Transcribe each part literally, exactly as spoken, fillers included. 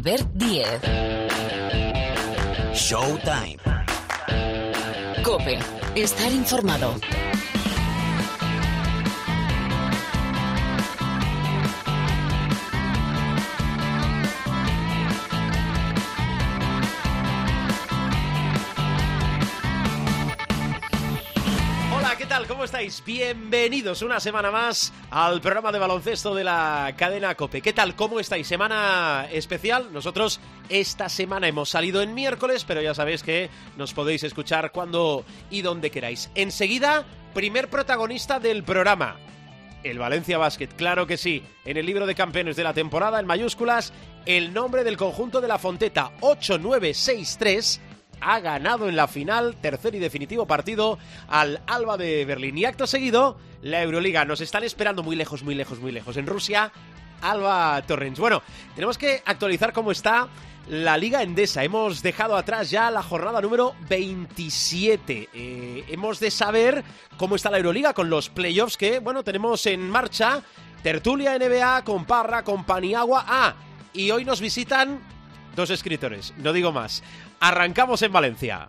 Albert Díez. Showtime. COPE. Estar informado. ¿Qué tal? ¿Cómo estáis? Bienvenidos una semana más al programa de baloncesto de la cadena COPE. ¿Qué tal? ¿Cómo estáis? Semana especial. Nosotros esta semana hemos salido en miércoles, pero ya sabéis que nos podéis escuchar cuando y donde queráis. Enseguida, primer protagonista del programa. El Valencia Basket, claro que sí. En el libro de campeones de la temporada, en mayúsculas, el nombre del conjunto de la Fonteta, ocho nueve seis tres... ha ganado en la final, tercer y definitivo partido, al Alba de Berlín. Y acto seguido, la Euroliga. Nos están esperando muy lejos, muy lejos, muy lejos. En Rusia, Alba Torrents. Bueno, tenemos que actualizar cómo está la Liga Endesa. Hemos dejado atrás ya la jornada número veintisiete. Eh, hemos de saber cómo está la Euroliga con los playoffs que, bueno, tenemos en marcha. Tertulia N B A con Parra, con Paniagua. Ah, y hoy nos visitan dos escritores, no digo más. Arrancamos en Valencia.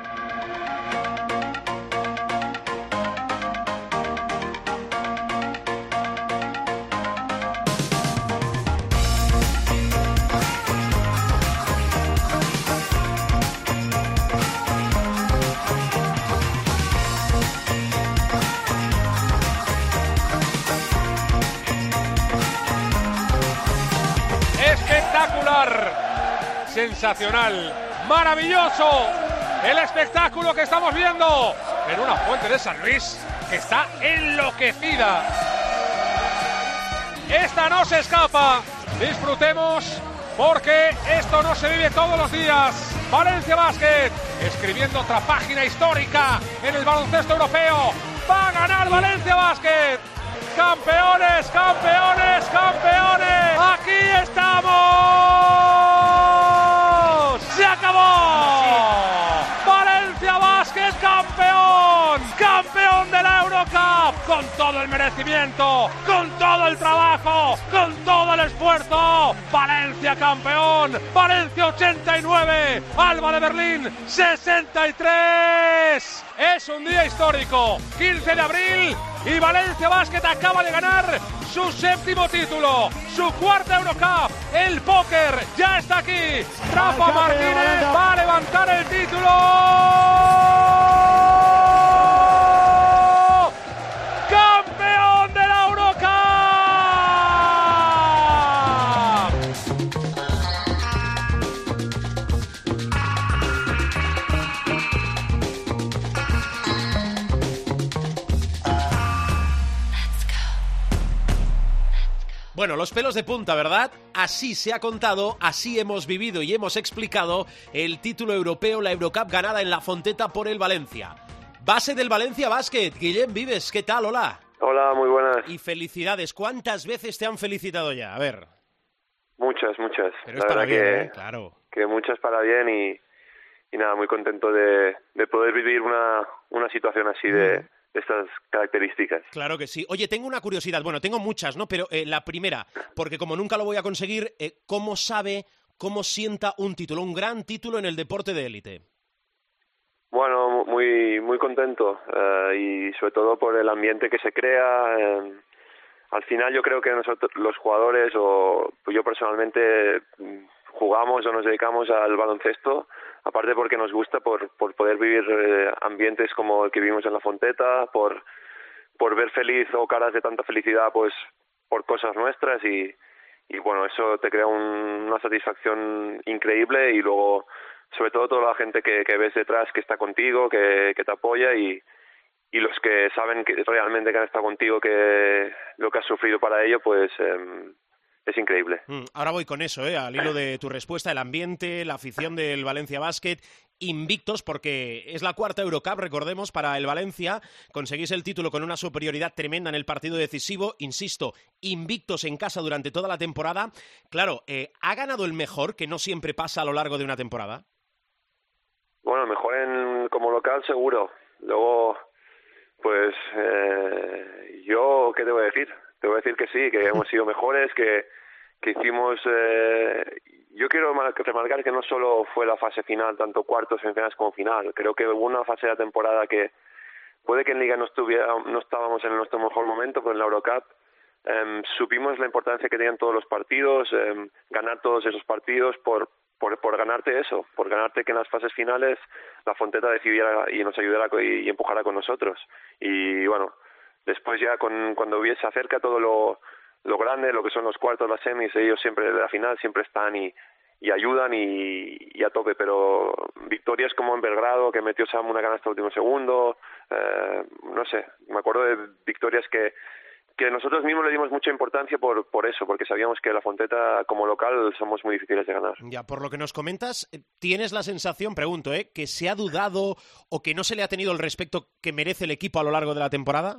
Espectacular, sensacional, maravilloso el espectáculo que estamos viendo en una fuente de San Luis que está enloquecida. Esta no se escapa, disfrutemos porque esto no se vive todos los días. Valencia Basket escribiendo otra página histórica en el baloncesto europeo. Va a ganar Valencia Basket. Campeones, campeones, campeones. Aquí estamos. Se acabó. Valencia Basket campeón. Campeón de la Eurocup. Con todo el merecimiento, con todo el trabajo, con todo el esfuerzo. Valencia campeón. Valencia ochenta y nueve. Alba de Berlín sesenta y tres. Es un día histórico. quince de abril. Y Valencia Basket acaba de ganar su séptimo título, su cuarta Eurocup. El póker ya está aquí. Rafa Martínez va a levantar el título. ¡Campeón de la Eurocup! Bueno, los pelos de punta, ¿verdad? Así se ha contado, así hemos vivido y hemos explicado el título europeo, la Eurocup ganada en la Fonteta por el Valencia. Base del Valencia Basket, Guillem Vives, ¿qué tal? Hola. Hola, muy buenas. Y felicidades, ¿cuántas veces te han felicitado ya? A ver. Muchas, muchas. Pero la es para verdad bien, que, ¿eh? Claro. Que muchas para bien y, y nada, muy contento de, de poder vivir una, una situación así de... Mm. estas características. Claro que sí. Oye, tengo una curiosidad, bueno, tengo muchas, ¿no? Pero eh, la primera, porque como nunca lo voy a conseguir, eh, ¿cómo sabe, cómo sienta un título, un gran título en el deporte de élite? Bueno, muy muy contento uh, y sobre todo por el ambiente que se crea. Eh, al final yo creo que nosotros, los jugadores, o yo personalmente, jugamos o nos dedicamos al baloncesto aparte porque nos gusta por por poder vivir eh, ambientes como el que vivimos en la Fonteta, por por ver feliz o caras de tanta felicidad pues por cosas nuestras y y bueno, eso te crea un, una satisfacción increíble y luego sobre todo toda la gente que, que ves detrás que está contigo, que, que te apoya y y los que saben que realmente que han estado contigo, que lo que has sufrido para ello, pues eh, es increíble. Mm, ahora voy con eso, ¿eh? Al hilo de tu respuesta, el ambiente, la afición del Valencia Basket, invictos, porque es la cuarta Eurocup, recordemos, para el Valencia. Conseguís el título con una superioridad tremenda en el partido decisivo. Insisto, invictos en casa durante toda la temporada. Claro, eh, ¿ha ganado el mejor, que no siempre pasa a lo largo de una temporada? Bueno, mejor en, como local seguro. Luego, pues eh, yo, ¿qué te voy a decir? Te voy a decir que sí, que hemos sido mejores, que, que hicimos. Eh, yo quiero remarcar que no solo fue la fase final, tanto cuartos, semifinales como final. Creo que hubo una fase de la temporada que puede que en Liga no estuviera, no estábamos en nuestro mejor momento, pero en la Eurocup eh, supimos la importancia que tenían todos los partidos, eh, ganar todos esos partidos por, por por ganarte eso, por ganarte que en las fases finales la Fonteta decidiera y nos ayudara y, y empujara con nosotros. Y bueno, después ya con, cuando se acerca todo lo, lo grande, lo que son los cuartos, las semis, ellos siempre de la final siempre están y, y ayudan y, y a tope, pero victorias como en Belgrado, que metió Sam una canasta último segundo, eh, no sé, me acuerdo de victorias que que nosotros mismos le dimos mucha importancia por por eso, porque sabíamos que la Fonteta como local somos muy difíciles de ganar. Ya, por lo que nos comentas, ¿tienes la sensación, pregunto, eh, que se ha dudado o que no se le ha tenido el respeto que merece el equipo a lo largo de la temporada?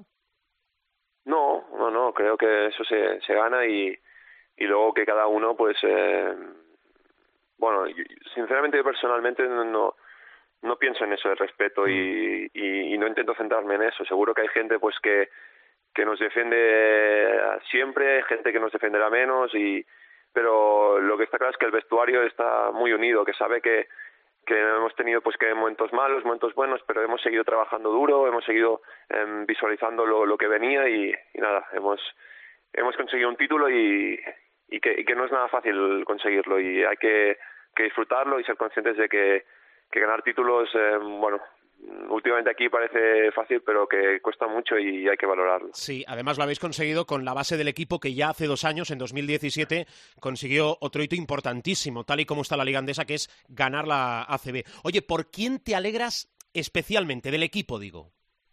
No, no, no, creo que eso se, se gana y, y luego que cada uno, pues, eh, bueno, sinceramente yo personalmente no no pienso en eso de respeto y, y, y no intento centrarme en eso. Seguro que hay gente, pues, que que nos defiende siempre, gente que nos defenderá menos, y pero lo que está claro es que el vestuario está muy unido, que sabe que que hemos tenido pues que momentos malos, momentos buenos, pero hemos seguido trabajando duro, hemos seguido eh, visualizando lo, lo que venía y, y nada, hemos hemos conseguido un título y, y, que, y que no es nada fácil conseguirlo y hay que, que disfrutarlo y ser conscientes de que, que ganar títulos, eh, bueno, últimamente aquí parece fácil, pero que cuesta mucho y hay que valorarlo. Sí, además lo habéis conseguido con la base del equipo que ya hace dos años, en dos mil diecisiete, consiguió otro hito importantísimo, tal y como está la Liga Andesa, que es ganar la A C B. Oye, ¿por quién te alegras especialmente? Del equipo, digo.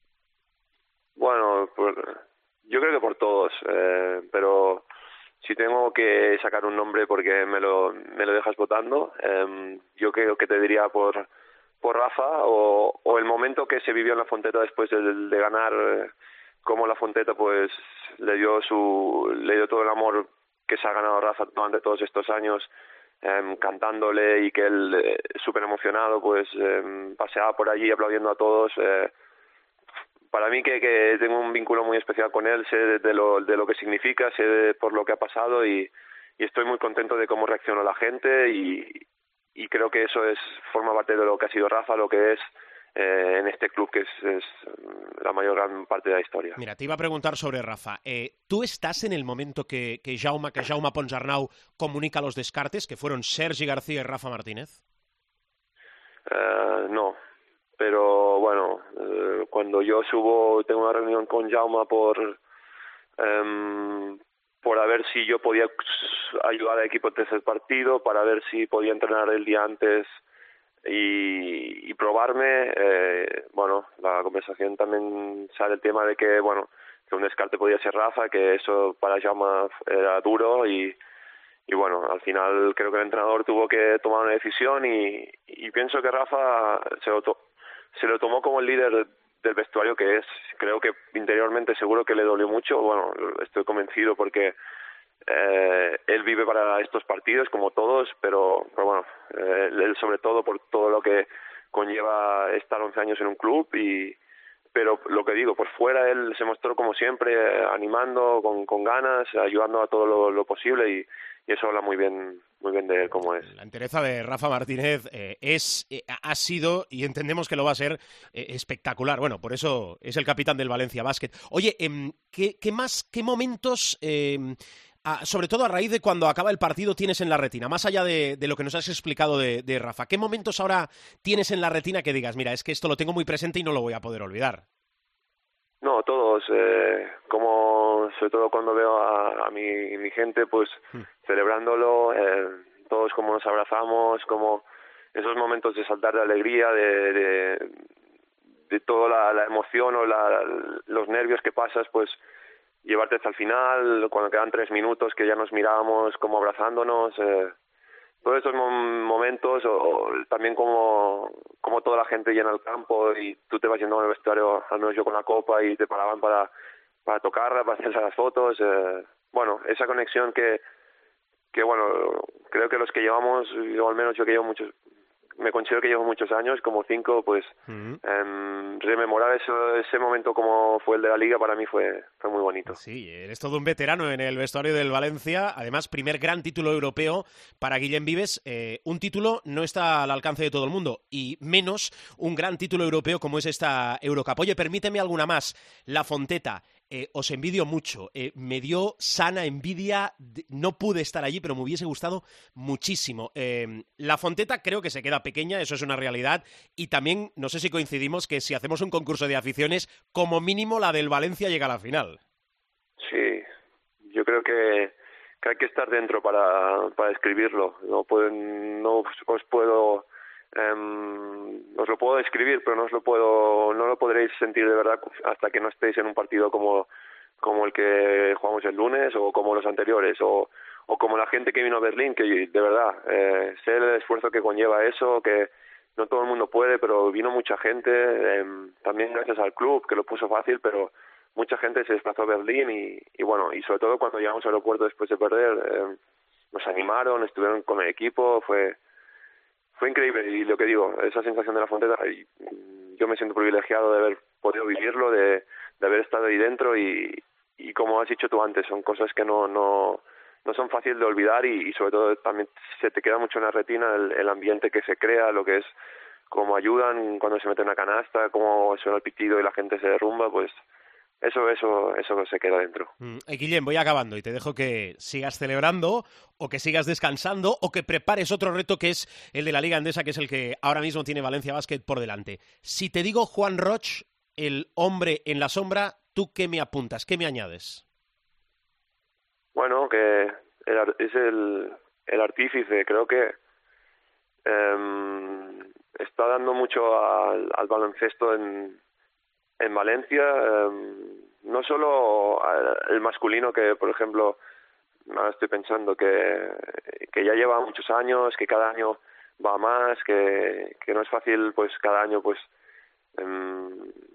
Bueno, pues, yo creo que por todos, eh, pero si tengo que sacar un nombre porque me lo, me lo dejas votando, eh, yo creo que te diría por... por Rafa o, o el momento que se vivió en la Fonteta después de, de ganar, eh, como la Fonteta pues le dio su le dio todo el amor que se ha ganado Rafa durante todos estos años, eh, cantándole y que él eh, súper emocionado pues eh, paseaba por allí aplaudiendo a todos. Eh, para mí que, que tengo un vínculo muy especial con él, sé de, de, lo, de lo que significa, sé de, por lo que ha pasado y, y estoy muy contento de cómo reaccionó la gente y y creo que eso es forma parte de lo que ha sido Rafa, lo que es eh, en este club, que es, es la mayor gran parte de la historia. Mira, te iba a preguntar sobre Rafa. Eh, ¿Tú estás en el momento que, que Jaume, que Jaume Ponsarnau comunica los descartes, que fueron Sergi García y Rafa Martínez? Uh, no, pero bueno, uh, cuando yo subo, tengo una reunión con Jaume por... Um, por a ver si yo podía ayudar al equipo en tercer partido, para ver si podía entrenar el día antes y, y probarme. Eh, bueno, la conversación también sale el tema de que, bueno, que un descarte podía ser Rafa, que eso para Jaume era duro y, y bueno, al final creo que el entrenador tuvo que tomar una decisión y, y pienso que Rafa se lo, to- se lo tomó como el líder del vestuario que es. Creo que interiormente seguro que le dolió mucho, bueno, estoy convencido porque eh, él vive para estos partidos como todos, pero, pero bueno, eh, él sobre todo por todo lo que conlleva estar once años en un club y pero lo que digo, por fuera él se mostró como siempre, eh, animando, con, con ganas, ayudando a todo lo, lo posible y, y eso habla muy bien muy bien de cómo es. La entereza de Rafa Martínez eh, es, eh, ha sido, y entendemos que lo va a ser, eh, espectacular. Bueno, por eso es el capitán del Valencia Basket. Oye, eh, ¿qué, qué más, qué momentos, eh, a, sobre todo a raíz de cuando acaba el partido, tienes en la retina? Más allá de, de lo que nos has explicado de, de Rafa, ¿qué momentos ahora tienes en la retina que digas, mira, es que esto lo tengo muy presente y no lo voy a poder olvidar? No, todos, eh, como sobre todo cuando veo a, a mi, mi gente pues hmm. celebrándolo, eh, todos como nos abrazamos, como esos momentos de saltar de alegría, de, de, de toda la, la emoción o la, los nervios que pasas, pues llevarte hasta el final, cuando quedan tres minutos que ya nos mirábamos como abrazándonos, eh, todos estos momentos, o, o también como, como toda la gente llena el campo y tú te vas yendo al vestuario, al menos yo con la copa, y te paraban para, para tocarla, para hacerse las fotos. Eh, bueno, esa conexión que, que, bueno, creo que los que llevamos, o al menos yo que llevo muchos me considero que llevo muchos años, como cinco, pues uh-huh. eh, rememorar eso, ese momento como fue el de la Liga para mí fue, fue muy bonito. Sí, eres todo un veterano en el vestuario del Valencia, además primer gran título europeo para Guillem Vives, eh, un título no está al alcance de todo el mundo y menos un gran título europeo como es esta Eurocup. Oye, permíteme alguna más, La Fonteta. Eh, os envidio mucho, eh, me dio sana envidia, no pude estar allí, pero me hubiese gustado muchísimo. Eh, la Fonteta creo que se queda pequeña, eso es una realidad, y también, no sé si coincidimos, que si hacemos un concurso de aficiones, como mínimo la del Valencia llega a la final. Sí, yo creo que, que hay que estar dentro para, para describirlo, no, pueden, no os puedo... Um, os lo puedo describir, pero no os lo puedo, no lo podréis sentir de verdad hasta que no estéis en un partido como, como el que jugamos el lunes o como los anteriores o, o como la gente que vino a Berlín, que de verdad eh, sé el esfuerzo que conlleva eso, que no todo el mundo puede, pero vino mucha gente, eh, también gracias al club que lo puso fácil, pero mucha gente se desplazó a Berlín y, y bueno, y sobre todo cuando llegamos al aeropuerto después de perder, eh, nos animaron, estuvieron con el equipo, fue Fue increíble y lo que digo, esa sensación de la Fonteta, yo me siento privilegiado de haber podido vivirlo, de, de haber estado ahí dentro y, y como has dicho tú antes, son cosas que no no, no son fáciles de olvidar y, y sobre todo también se te queda mucho en la retina el, el ambiente que se crea, lo que es, cómo ayudan cuando se mete una canasta, cómo suena el pitido y la gente se derrumba, pues Eso, eso, eso se queda dentro. Mm. Eh, Guillem, voy acabando y te dejo que sigas celebrando o que sigas descansando o que prepares otro reto que es el de la Liga Endesa, que es el que ahora mismo tiene Valencia Basket por delante. Si te digo Juan Roch, el hombre en la sombra, ¿tú qué me apuntas? ¿Qué me añades? Bueno, que el, es el, el artífice, creo que eh, está dando mucho al, al baloncesto en... en Valencia, eh, no solo el masculino que, por ejemplo, ahora estoy pensando que, que ya lleva muchos años, que cada año va más, que, que no es fácil pues cada año pues eh,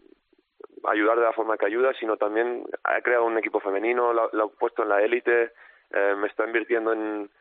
ayudar de la forma que ayuda, sino también ha creado un equipo femenino, lo, lo ha puesto en la élite, eh, me está invirtiendo en,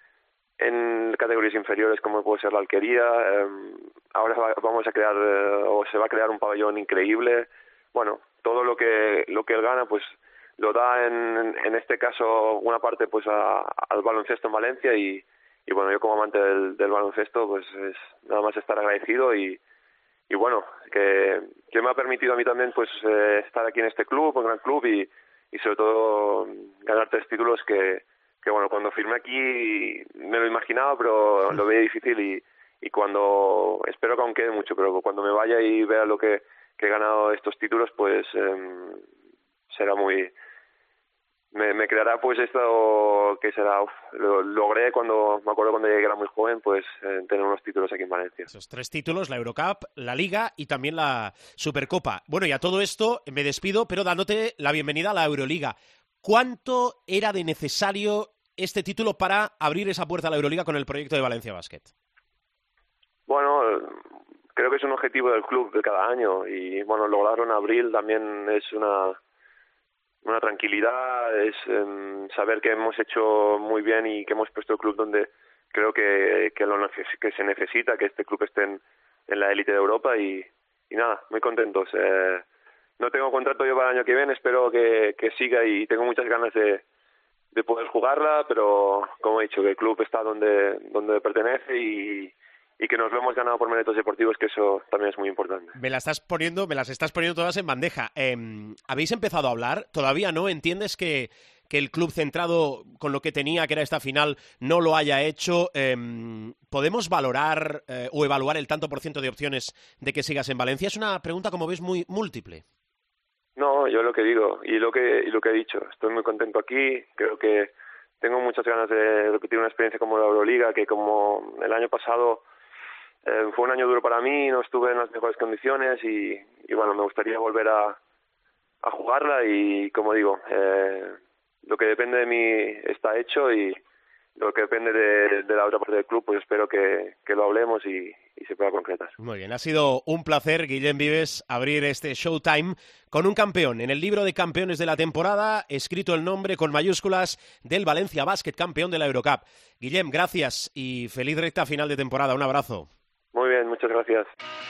en categorías inferiores como puede ser la Alquería, eh, ahora va, vamos a crear eh, o se va a crear un pabellón increíble. Bueno, todo lo que lo que él gana pues lo da en, en este caso una parte pues a, al baloncesto en Valencia y, y bueno, yo como amante del, del baloncesto pues es nada más estar agradecido y, y bueno, que, que me ha permitido a mí también pues eh, estar aquí en este club, un gran club y, y sobre todo ganar tres títulos que, que bueno, cuando firmé aquí me lo imaginaba pero lo veía difícil y, y cuando, espero que aún quede mucho, pero cuando me vaya y vea lo que que he ganado estos títulos, pues eh, será muy... Me, me creará pues esto que será... Uf, lo logré cuando, me acuerdo cuando llegué, era muy joven, pues eh, tener unos títulos aquí en Valencia. Esos tres títulos, la Eurocup, la Liga y también la Supercopa. Bueno, y a todo esto me despido, pero dándote la bienvenida a la Euroliga. ¿Cuánto era de necesario este título para abrir esa puerta a la Euroliga con el proyecto de Valencia Basket? Bueno... Creo que es un objetivo del club de cada año y bueno, lograrlo en abril también es una una tranquilidad, es eh, saber que hemos hecho muy bien y que hemos puesto el club donde creo que que, lo neces- que se necesita, que este club esté en, en la élite de Europa y, y nada, muy contentos. Eh, no tengo contrato yo para el año que viene, espero que, que siga y tengo muchas ganas de, de poder jugarla, pero como he dicho, que el club está donde donde pertenece y y que nos lo hemos ganado por méritos deportivos, que eso también es muy importante. Me la estás poniendo, me las estás poniendo todas en bandeja. Eh, ¿Habéis empezado a hablar? ¿Todavía no? ¿Entiendes que, que el club centrado con lo que tenía, que era esta final, no lo haya hecho? Eh, ¿Podemos valorar eh, o evaluar el tanto por ciento de opciones de que sigas en Valencia? Es una pregunta, como ves, muy múltiple. No, yo lo que digo y lo que y lo que he dicho. Estoy muy contento aquí, creo que tengo muchas ganas de repetir una experiencia como la Euroliga, que como el año pasado... Eh, fue un año duro para mí, no estuve en las mejores condiciones y, y bueno, me gustaría volver a, a jugarla y como digo, eh, lo que depende de mí está hecho y lo que depende de, de la otra parte del club, pues espero que, que lo hablemos y, y se pueda concretar. Muy bien, ha sido un placer, Guillem Vives, abrir este Showtime con un campeón. En el libro de campeones de la temporada, escrito el nombre con mayúsculas del Valencia Basket, campeón de la Eurocup. Guillem, gracias y feliz recta final de temporada. Un abrazo. Muy bien, muchas muchas gracias.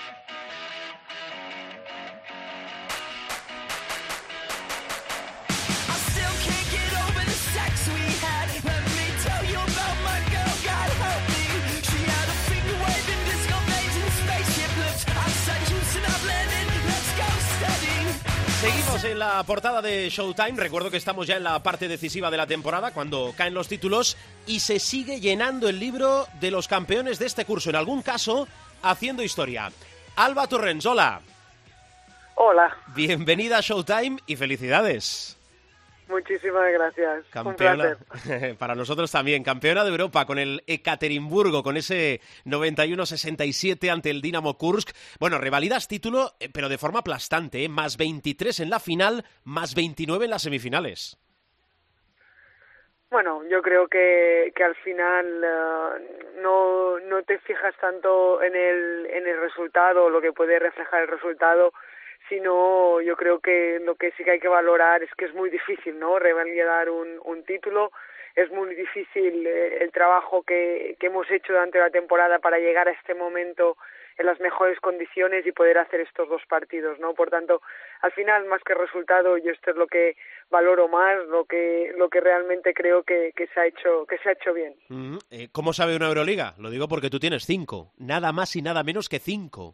Seguimos en la portada de Showtime. Recuerdo que estamos ya en la parte decisiva de la temporada, cuando caen los títulos, y se sigue llenando el libro de los campeones de este curso, en algún caso haciendo historia. Alba Torrens, hola. Hola. Bienvenida a Showtime y felicidades. Muchísimas gracias. Campeona, un placer. Para nosotros también, campeona de Europa con el Ekaterimburgo, con ese noventa y uno sesenta y siete ante el Dinamo Kursk. Bueno, revalidas título, pero de forma aplastante, ¿eh? Más veintitrés en la final, más veintinueve en las semifinales. Bueno, yo creo que, que al final uh, no, no te fijas tanto en el, en el resultado, lo que puede reflejar el resultado, sino yo creo que lo que sí que hay que valorar es que es muy difícil, ¿no?, revalidar un, un título. Es muy difícil eh, el trabajo que, que hemos hecho durante la temporada para llegar a este momento en las mejores condiciones y poder hacer estos dos partidos, ¿no? Por tanto, al final, más que resultado, yo esto es lo que valoro más, lo que lo que realmente creo que, que se ha hecho que se ha hecho bien. Mm, eh, ¿Cómo sabe una Euroliga? Lo digo porque tú tienes cinco, nada más y nada menos que cinco.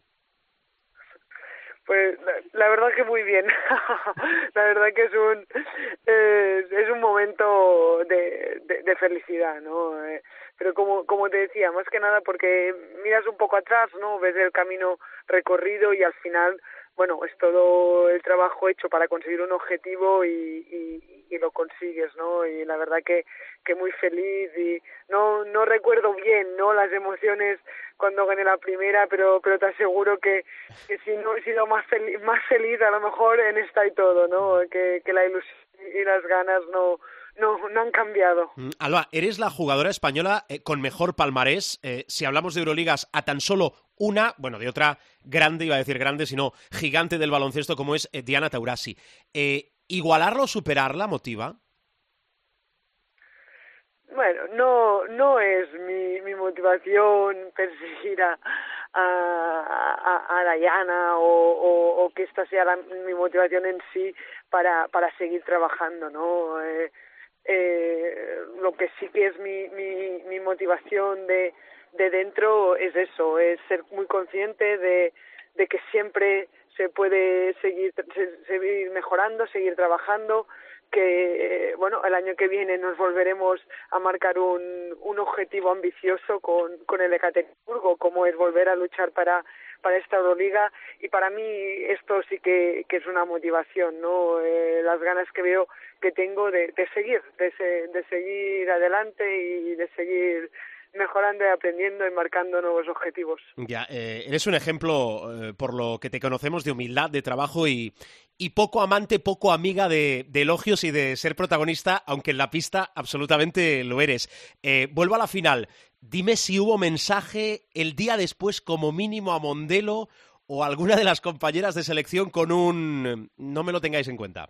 Pues la, la verdad que muy bien. La verdad que es un eh, es un momento de, de, de felicidad, ¿no? Eh, pero como como te decía, más que nada porque miras un poco atrás, ¿no? Ves el camino recorrido y al final, bueno, es todo el trabajo hecho para conseguir un objetivo y, y, y lo consigues, ¿no? Y la verdad que que muy feliz y no no recuerdo bien, ¿no?, las emociones cuando gané la primera, pero pero te aseguro que, que si no he sido más feliz, más feliz a lo mejor en esta y todo, ¿no? Que, que la ilusión y las ganas no no no han cambiado. Mm, Alba, eres la jugadora española eh, con mejor palmarés. Eh, si hablamos de Euroligas, a tan solo una, bueno, de otra grande, iba a decir grande, sino gigante del baloncesto como es eh, Diana Taurasi. Eh, ¿Igualarla o superarla motiva? Bueno, no no es mi, mi motivación perseguir a a, a, a Diana o, o, o que esta sea la, mi motivación en sí para para seguir trabajando, ¿no? Eh, eh, lo que sí que es mi mi, mi motivación de de dentro es eso, es ser muy consciente de de que siempre se puede seguir seguir mejorando, seguir trabajando, que bueno, el año que viene nos volveremos a marcar un, un objetivo ambicioso con, con el Ekaterimburgo, como es volver a luchar para para esta Euroliga, y para mí esto sí que, que es una motivación, ¿no? Eh, las ganas que veo que tengo de, de seguir, de, se, de seguir adelante y de seguir mejorando y aprendiendo y marcando nuevos objetivos. Ya, eh, eres un ejemplo, eh, por lo que te conocemos, de humildad, de trabajo y, y poco amante, poco amiga de, de elogios y de ser protagonista, aunque en la pista absolutamente lo eres. Eh, vuelvo a la final. Dime si hubo mensaje el día después, como mínimo, a Mondelo o a alguna de las compañeras de selección con un no me lo tengáis en cuenta.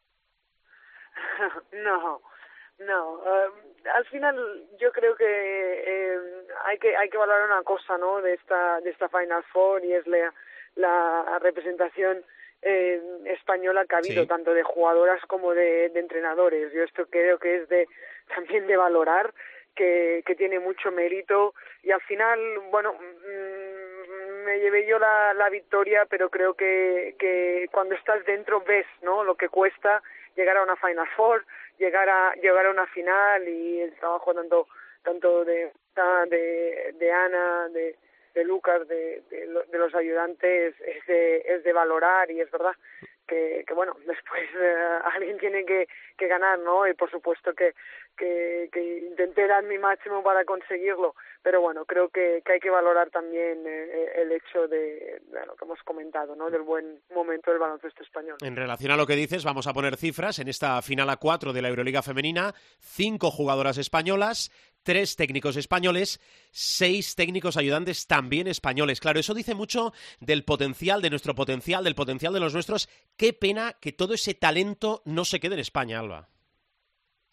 No, no. Uh, al final yo creo que eh, hay que hay que valorar una cosa, ¿no?, de esta de esta Final Four, y es la, la representación eh, española que ha habido, sí, tanto de jugadoras como de, de entrenadores. Yo esto creo que es de también de valorar, que, que tiene mucho mérito, y al final, bueno, mmm, me llevé yo la, la victoria, pero creo que, que cuando estás dentro ves, ¿no?, lo que cuesta llegar a una Final Four, llegar a llegar a una final, y el trabajo tanto tanto de de, de Ana, de, de Lucas, de, de, de los ayudantes, es de, es de valorar, y es verdad que, que bueno, después eh, alguien tiene que, que ganar, ¿no? Y por supuesto que, que, que intenté dar mi máximo para conseguirlo, pero bueno, creo que, que hay que valorar también eh, el hecho de, de lo que hemos comentado, ¿no?, del buen momento del baloncesto español. En relación a lo que dices, vamos a poner cifras. En esta final a cuatro de la Euroliga femenina, cinco jugadoras españolas, tres técnicos españoles, seis técnicos ayudantes también españoles. Claro, eso dice mucho del potencial, de nuestro potencial, del potencial de los nuestros. Qué pena que todo ese talento no se quede en España, Alba.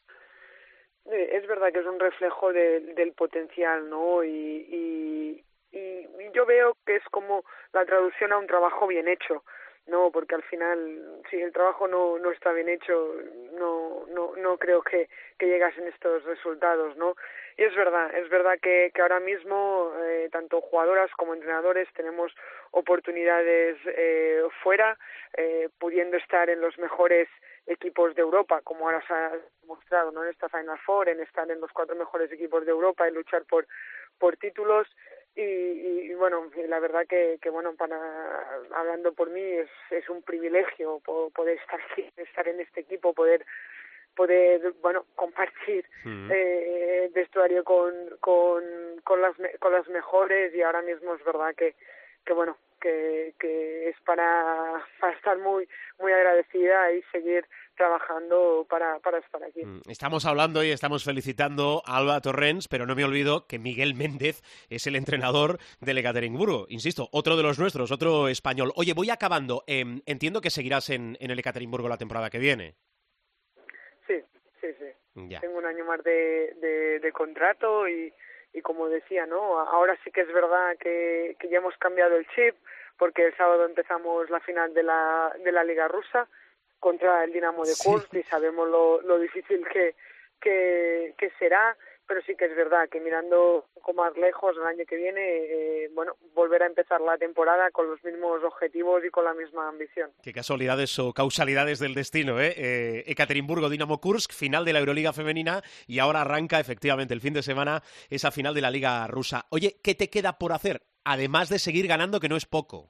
Es verdad que es un reflejo de, del potencial, ¿no? Y, y, y yo veo que es como la traducción a un trabajo bien hecho, no, porque al final si el trabajo no no está bien hecho no no no creo que que llegasen estos resultados, ¿no? Y es verdad, es verdad que que ahora mismo eh, tanto jugadoras como entrenadores tenemos oportunidades eh, fuera, eh, pudiendo estar en los mejores equipos de Europa, como ahora se ha demostrado, ¿no? En esta Final Four, en estar en los cuatro mejores equipos de Europa y luchar por por títulos. Y, y, y bueno, la verdad que, que bueno, para hablando por mí es, es un privilegio poder estar aquí, estar en este equipo, poder poder bueno compartir mm. eh, vestuario con con con las con las mejores, y ahora mismo es verdad que que bueno que que es para para estar muy muy agradecida y seguir trabajando para, para estar aquí. Estamos hablando y estamos felicitando a Alba Torrens, pero no me olvido que Miguel Méndez es el entrenador del Ekaterimburgo. Insisto, otro de los nuestros, otro español. Oye, voy acabando. Eh, entiendo que seguirás en, en el Ekaterimburgo la temporada que viene. Sí, sí, sí. Ya. Tengo un año más de, de, de contrato y, y como decía, ¿no? Ahora sí que es verdad que, que ya hemos cambiado el chip, porque el sábado empezamos la final de la, de la Liga Rusa contra el Dinamo de Kursk, sí. Y sabemos lo, lo difícil que, que, que será, pero sí que es verdad que mirando un poco más lejos el año que viene, eh, bueno, volver a empezar la temporada con los mismos objetivos y con la misma ambición. Qué casualidades o causalidades del destino, ¿eh? eh Ekaterimburgo, Dinamo Kursk, final de la Euroliga femenina, y ahora arranca efectivamente el fin de semana esa final de la Liga Rusa. Oye, ¿qué te queda por hacer? Además de seguir ganando, que no es poco.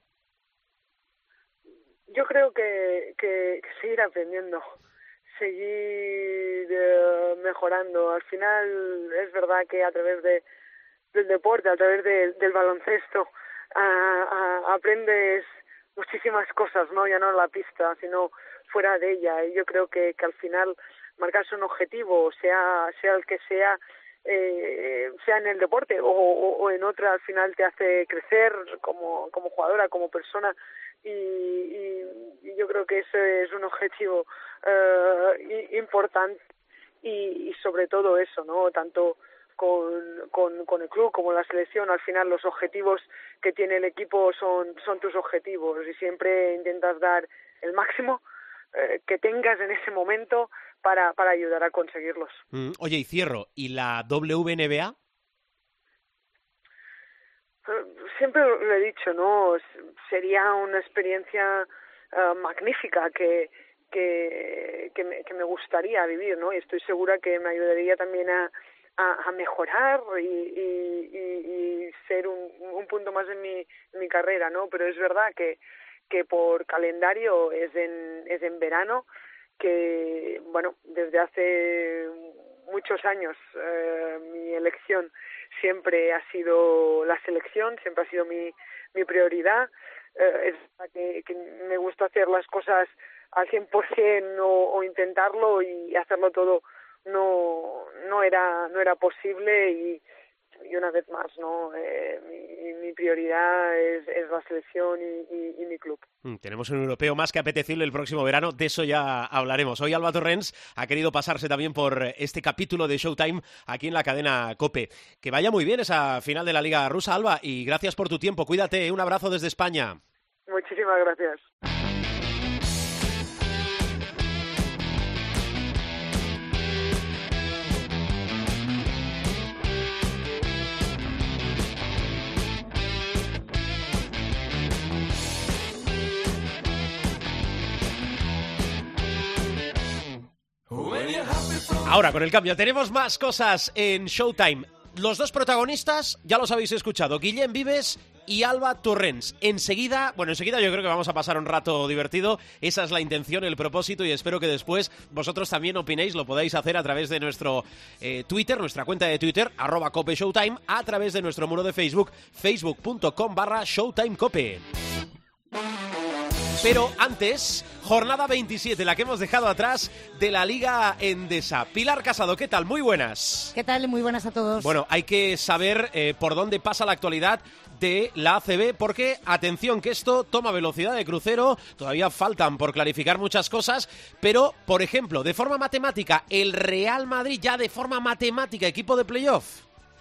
Yo creo que, que, que seguir aprendiendo, seguir eh, mejorando. Al final es verdad que a través de, del deporte, a través de, del baloncesto, a, a, aprendes muchísimas cosas, no ya no en la pista, sino fuera de ella. Y yo creo que, que al final marcarse un objetivo, sea sea el que sea, eh, sea en el deporte o, o, o en otra, al final te hace crecer como, como jugadora, como persona. Y, y, y yo creo que ese es un objetivo uh, importante y, y sobre todo eso, ¿no? Tanto con, con, con el club como la selección, al final los objetivos que tiene el equipo son, son tus objetivos y siempre intentas dar el máximo eh, que tengas en ese momento para, para ayudar a conseguirlos. Mm, oye, y cierro, ¿y la W N B A? Siempre lo he dicho, ¿no? Sería una experiencia uh, magnífica que que que me, que me gustaría vivir, ¿no? Y estoy segura que me ayudaría también a a, a mejorar y, y, y, y ser un, un punto más en mi en mi carrera, ¿no? Pero es verdad que que por calendario es en es en verano, que bueno, desde hace muchos años eh, mi elección siempre ha sido la selección, siempre ha sido mi, mi prioridad. Eh, es verdad que, que me gusta hacer las cosas al cien por ciento o, o intentarlo, y hacerlo todo no no era no era posible, y, y una vez más, no eh, mi, mi prioridad es, es la selección y, y, y mi club. Mm, tenemos un europeo más que apetecible el próximo verano, de eso ya hablaremos. Hoy Alba Torrens ha querido pasarse también por este capítulo de Showtime aquí en la cadena COPE. Que vaya muy bien esa final de la Liga Rusa, Alba, y gracias por tu tiempo. Cuídate, un abrazo desde España. Muchísimas gracias. Ahora, con el cambio, tenemos más cosas en Showtime. Los dos protagonistas, ya los habéis escuchado, Guillem Vives y Alba Torrens. Enseguida, bueno, enseguida yo creo que vamos a pasar un rato divertido. Esa es la intención, el propósito, y espero que después vosotros también opinéis. Lo podáis hacer a través de nuestro eh, Twitter, nuestra cuenta de Twitter, arroba Cope Showtime, a través de nuestro muro de Facebook, facebook.com barra Showtime Cope. Pero antes, jornada veintisiete, la que hemos dejado atrás de la Liga Endesa. Pilar Casado, ¿qué tal? Muy buenas. ¿Qué tal? Muy buenas a todos. Bueno, hay que saber eh, por dónde pasa la actualidad de la A C B, porque, atención, que esto toma velocidad de crucero, todavía faltan por clarificar muchas cosas, pero, por ejemplo, de forma matemática, el Real Madrid ya de forma matemática, equipo de playoff.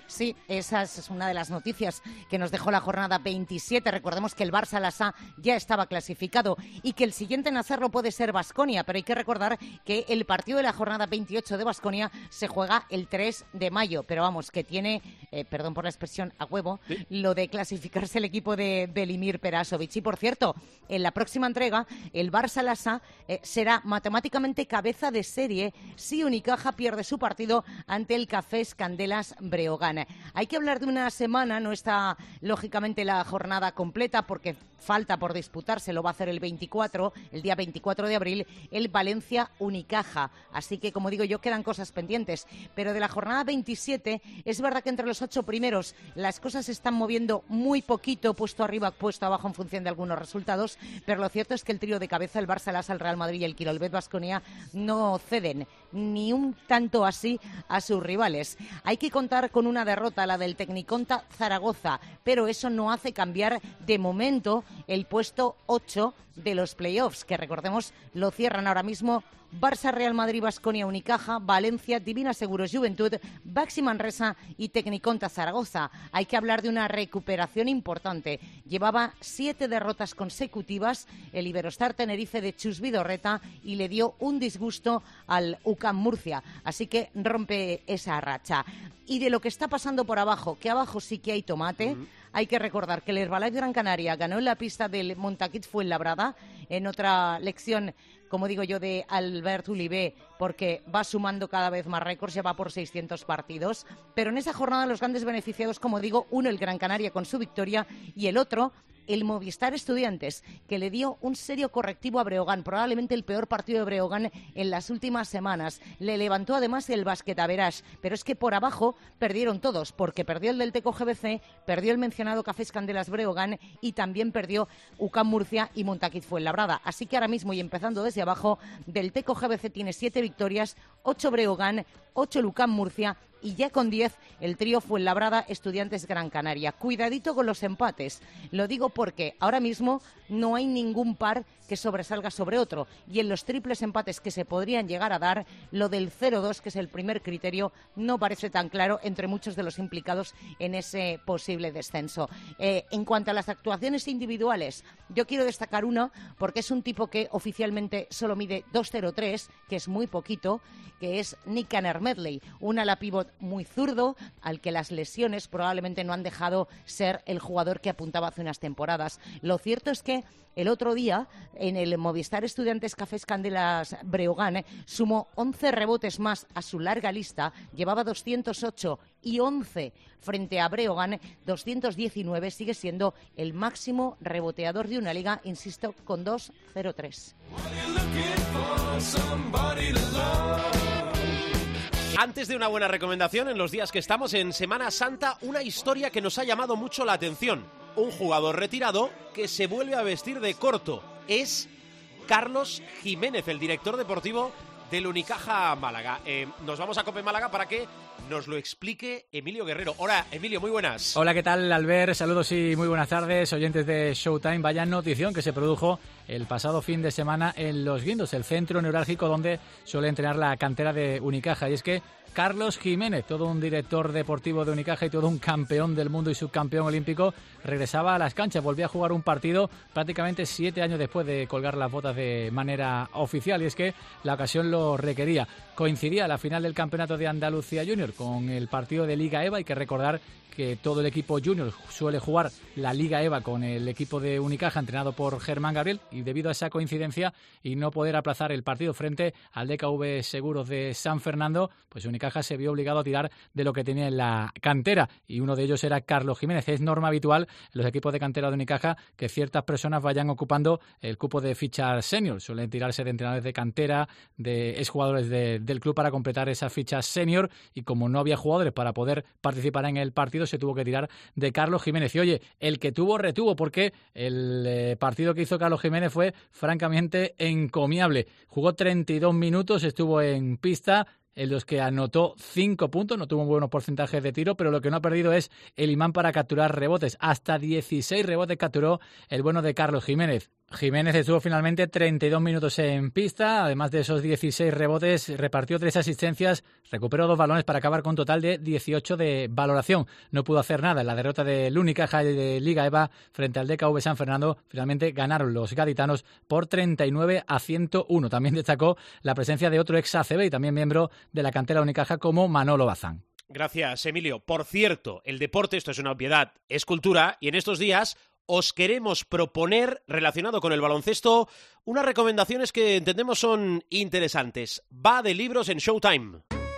Sí, esa es una de las noticias que nos dejó la jornada veintisiete. Recordemos que el Barça Lassa ya estaba clasificado y que el siguiente en hacerlo puede ser Baskonia, pero hay que recordar que el partido de la jornada veintiocho de Baskonia se juega el tres de mayo, pero vamos, que tiene, eh, perdón por la expresión, a huevo, ¿sí?, lo de clasificarse el equipo de Velimir Perasovic. Y por cierto, en la próxima entrega, el Barça Lassa eh, será matemáticamente cabeza de serie si Unicaja pierde su partido ante el Cafés Candelas Breogán. Hay que hablar de una semana, no está lógicamente la jornada completa porque falta por disputarse, lo va a hacer el veinticuatro, el día veinticuatro de abril, el Valencia Unicaja. Así que, como digo yo, quedan cosas pendientes. Pero de la jornada veintisiete, es verdad que entre los ocho primeros las cosas se están moviendo muy poquito, puesto arriba, puesto abajo en función de algunos resultados, pero lo cierto es que el trío de cabeza, el Barça Lassa, el Real Madrid y el Quirolbet Baskonia, no ceden ni un tanto así a sus rivales. Hay que contar con una derrota, la del Tecniconta Zaragoza, pero eso no hace cambiar de momento el puesto ocho de los playoffs, que recordemos lo cierran ahora mismo Barça, Real Madrid, Baskonia, Unicaja, Valencia, Divina Seguros, Juventud, Baxi Manresa y Tecniconta Zaragoza. Hay que hablar de una recuperación importante. Llevaba siete derrotas consecutivas el Iberostar Tenerife de Chus Vidorreta y le dio un disgusto al U C A M Murcia. Así que rompe esa racha. Y de lo que está pasando por abajo, que abajo sí que hay tomate, uh-huh. Hay que recordar que el Herbalife Gran Canaria ganó en la pista del Montaquit Fuenlabrada, en otra lección, como digo yo, de Albert Ulibé, porque va sumando cada vez más récords, ya va por seiscientos partidos. Pero en esa jornada los grandes beneficiados, como digo, uno el Gran Canaria con su victoria y el otro el Movistar Estudiantes, que le dio un serio correctivo a Breogán, probablemente el peor partido de Breogán en las últimas semanas. Le levantó además el Basquetaverage, pero es que por abajo perdieron todos, porque perdió el del Teco G B C, perdió el mencionado Cafés Candelas Breogán y también perdió U C A M Murcia y Montaquit Fuenlabrada. Así que ahora mismo, y empezando desde abajo, del Teco G B C tiene siete victorias, ocho Breogán, ocho el U C A M Murcia y ya con diez el trío Fuenlabrada Estudiantes Gran Canaria. Cuidadito con los empates. Lo digo porque ahora mismo no hay ningún par que sobresalga sobre otro. Y en los triples empates que se podrían llegar a dar, lo del cero dos, que es el primer criterio, no parece tan claro entre muchos de los implicados en ese posible descenso. Eh, en cuanto a las actuaciones individuales, yo quiero destacar una porque es un tipo que oficialmente solo mide dos cero tres, que es muy poquito, que es Nick Canner-Medley, un ala pívot muy zurdo, al que las lesiones probablemente no han dejado ser el jugador que apuntaba hace unas temporadas. Lo cierto es que el otro día, en el Movistar Estudiantes Cafés Candelas Breogán, eh, sumó once rebotes más a su larga lista, llevaba doscientos ocho y once frente a Breogán, doscientos diecinueve, sigue siendo el máximo reboteador de una liga, insisto, con dos cero tres. Antes de una buena recomendación, en los días que estamos en Semana Santa, una historia que nos ha llamado mucho la atención. Un jugador retirado que se vuelve a vestir de corto. Es Carlos Jiménez, el director deportivo del Unicaja Málaga. Eh, nos vamos a Cope Málaga para que nos lo explique Emilio Guerrero. Hola, Emilio, muy buenas. Hola, ¿qué tal, Albert? Saludos y muy buenas tardes, oyentes de Showtime. Vaya notición que se produjo el pasado fin de semana en Los Guindos, el centro neurálgico donde suele entrenar la cantera de Unicaja. Y es que Carlos Jiménez, todo un director deportivo de Unicaja y todo un campeón del mundo y subcampeón olímpico, regresaba a las canchas, volvía a jugar un partido prácticamente siete años después de colgar las botas de manera oficial, y es que la ocasión lo requería. Coincidía la final del Campeonato de Andalucía Junior con el partido de Liga EVA. Hay que recordar que todo el equipo junior suele jugar la Liga EVA con el equipo de Unicaja entrenado por Germán Gabriel, y debido a esa coincidencia y no poder aplazar el partido frente al D K V Seguros de San Fernando, pues Unicaja se vio obligado a tirar de lo que tenía en la cantera, y uno de ellos era Carlos Jiménez. Es norma habitual en los equipos de cantera de Unicaja que ciertas personas vayan ocupando el cupo de fichas senior. Suelen tirarse de entrenadores de cantera, de exjugadores de, del club para completar esas fichas senior, y como no había jugadores para poder participar en el partido, se tuvo que tirar de Carlos Jiménez. Y oye, el que tuvo, retuvo, porque el eh, partido que hizo Carlos Jiménez fue francamente encomiable. Jugó treinta y dos minutos, estuvo en pista, en los que anotó cinco puntos, no tuvo buenos porcentajes de tiro, pero lo que no ha perdido es el imán para capturar rebotes. Hasta dieciséis rebotes capturó el bueno de Carlos Jiménez. Jiménez estuvo finalmente treinta y dos minutos en pista, además de esos dieciséis rebotes, repartió tres asistencias, recuperó dos balones para acabar con un total de dieciocho de valoración. No pudo hacer nada en la derrota del Unicaja de Liga E V A frente al D K V San Fernando. Finalmente ganaron los gaditanos por treinta y nueve a ciento uno. También destacó la presencia de otro ex A C B y también miembro de la cantera Unicaja como Manolo Bazán. Gracias, Emilio. Por cierto, el deporte, esto es una obviedad, es cultura, y en estos días os queremos proponer, relacionado con el baloncesto, unas recomendaciones que entendemos son interesantes. Va de libros en Showtime.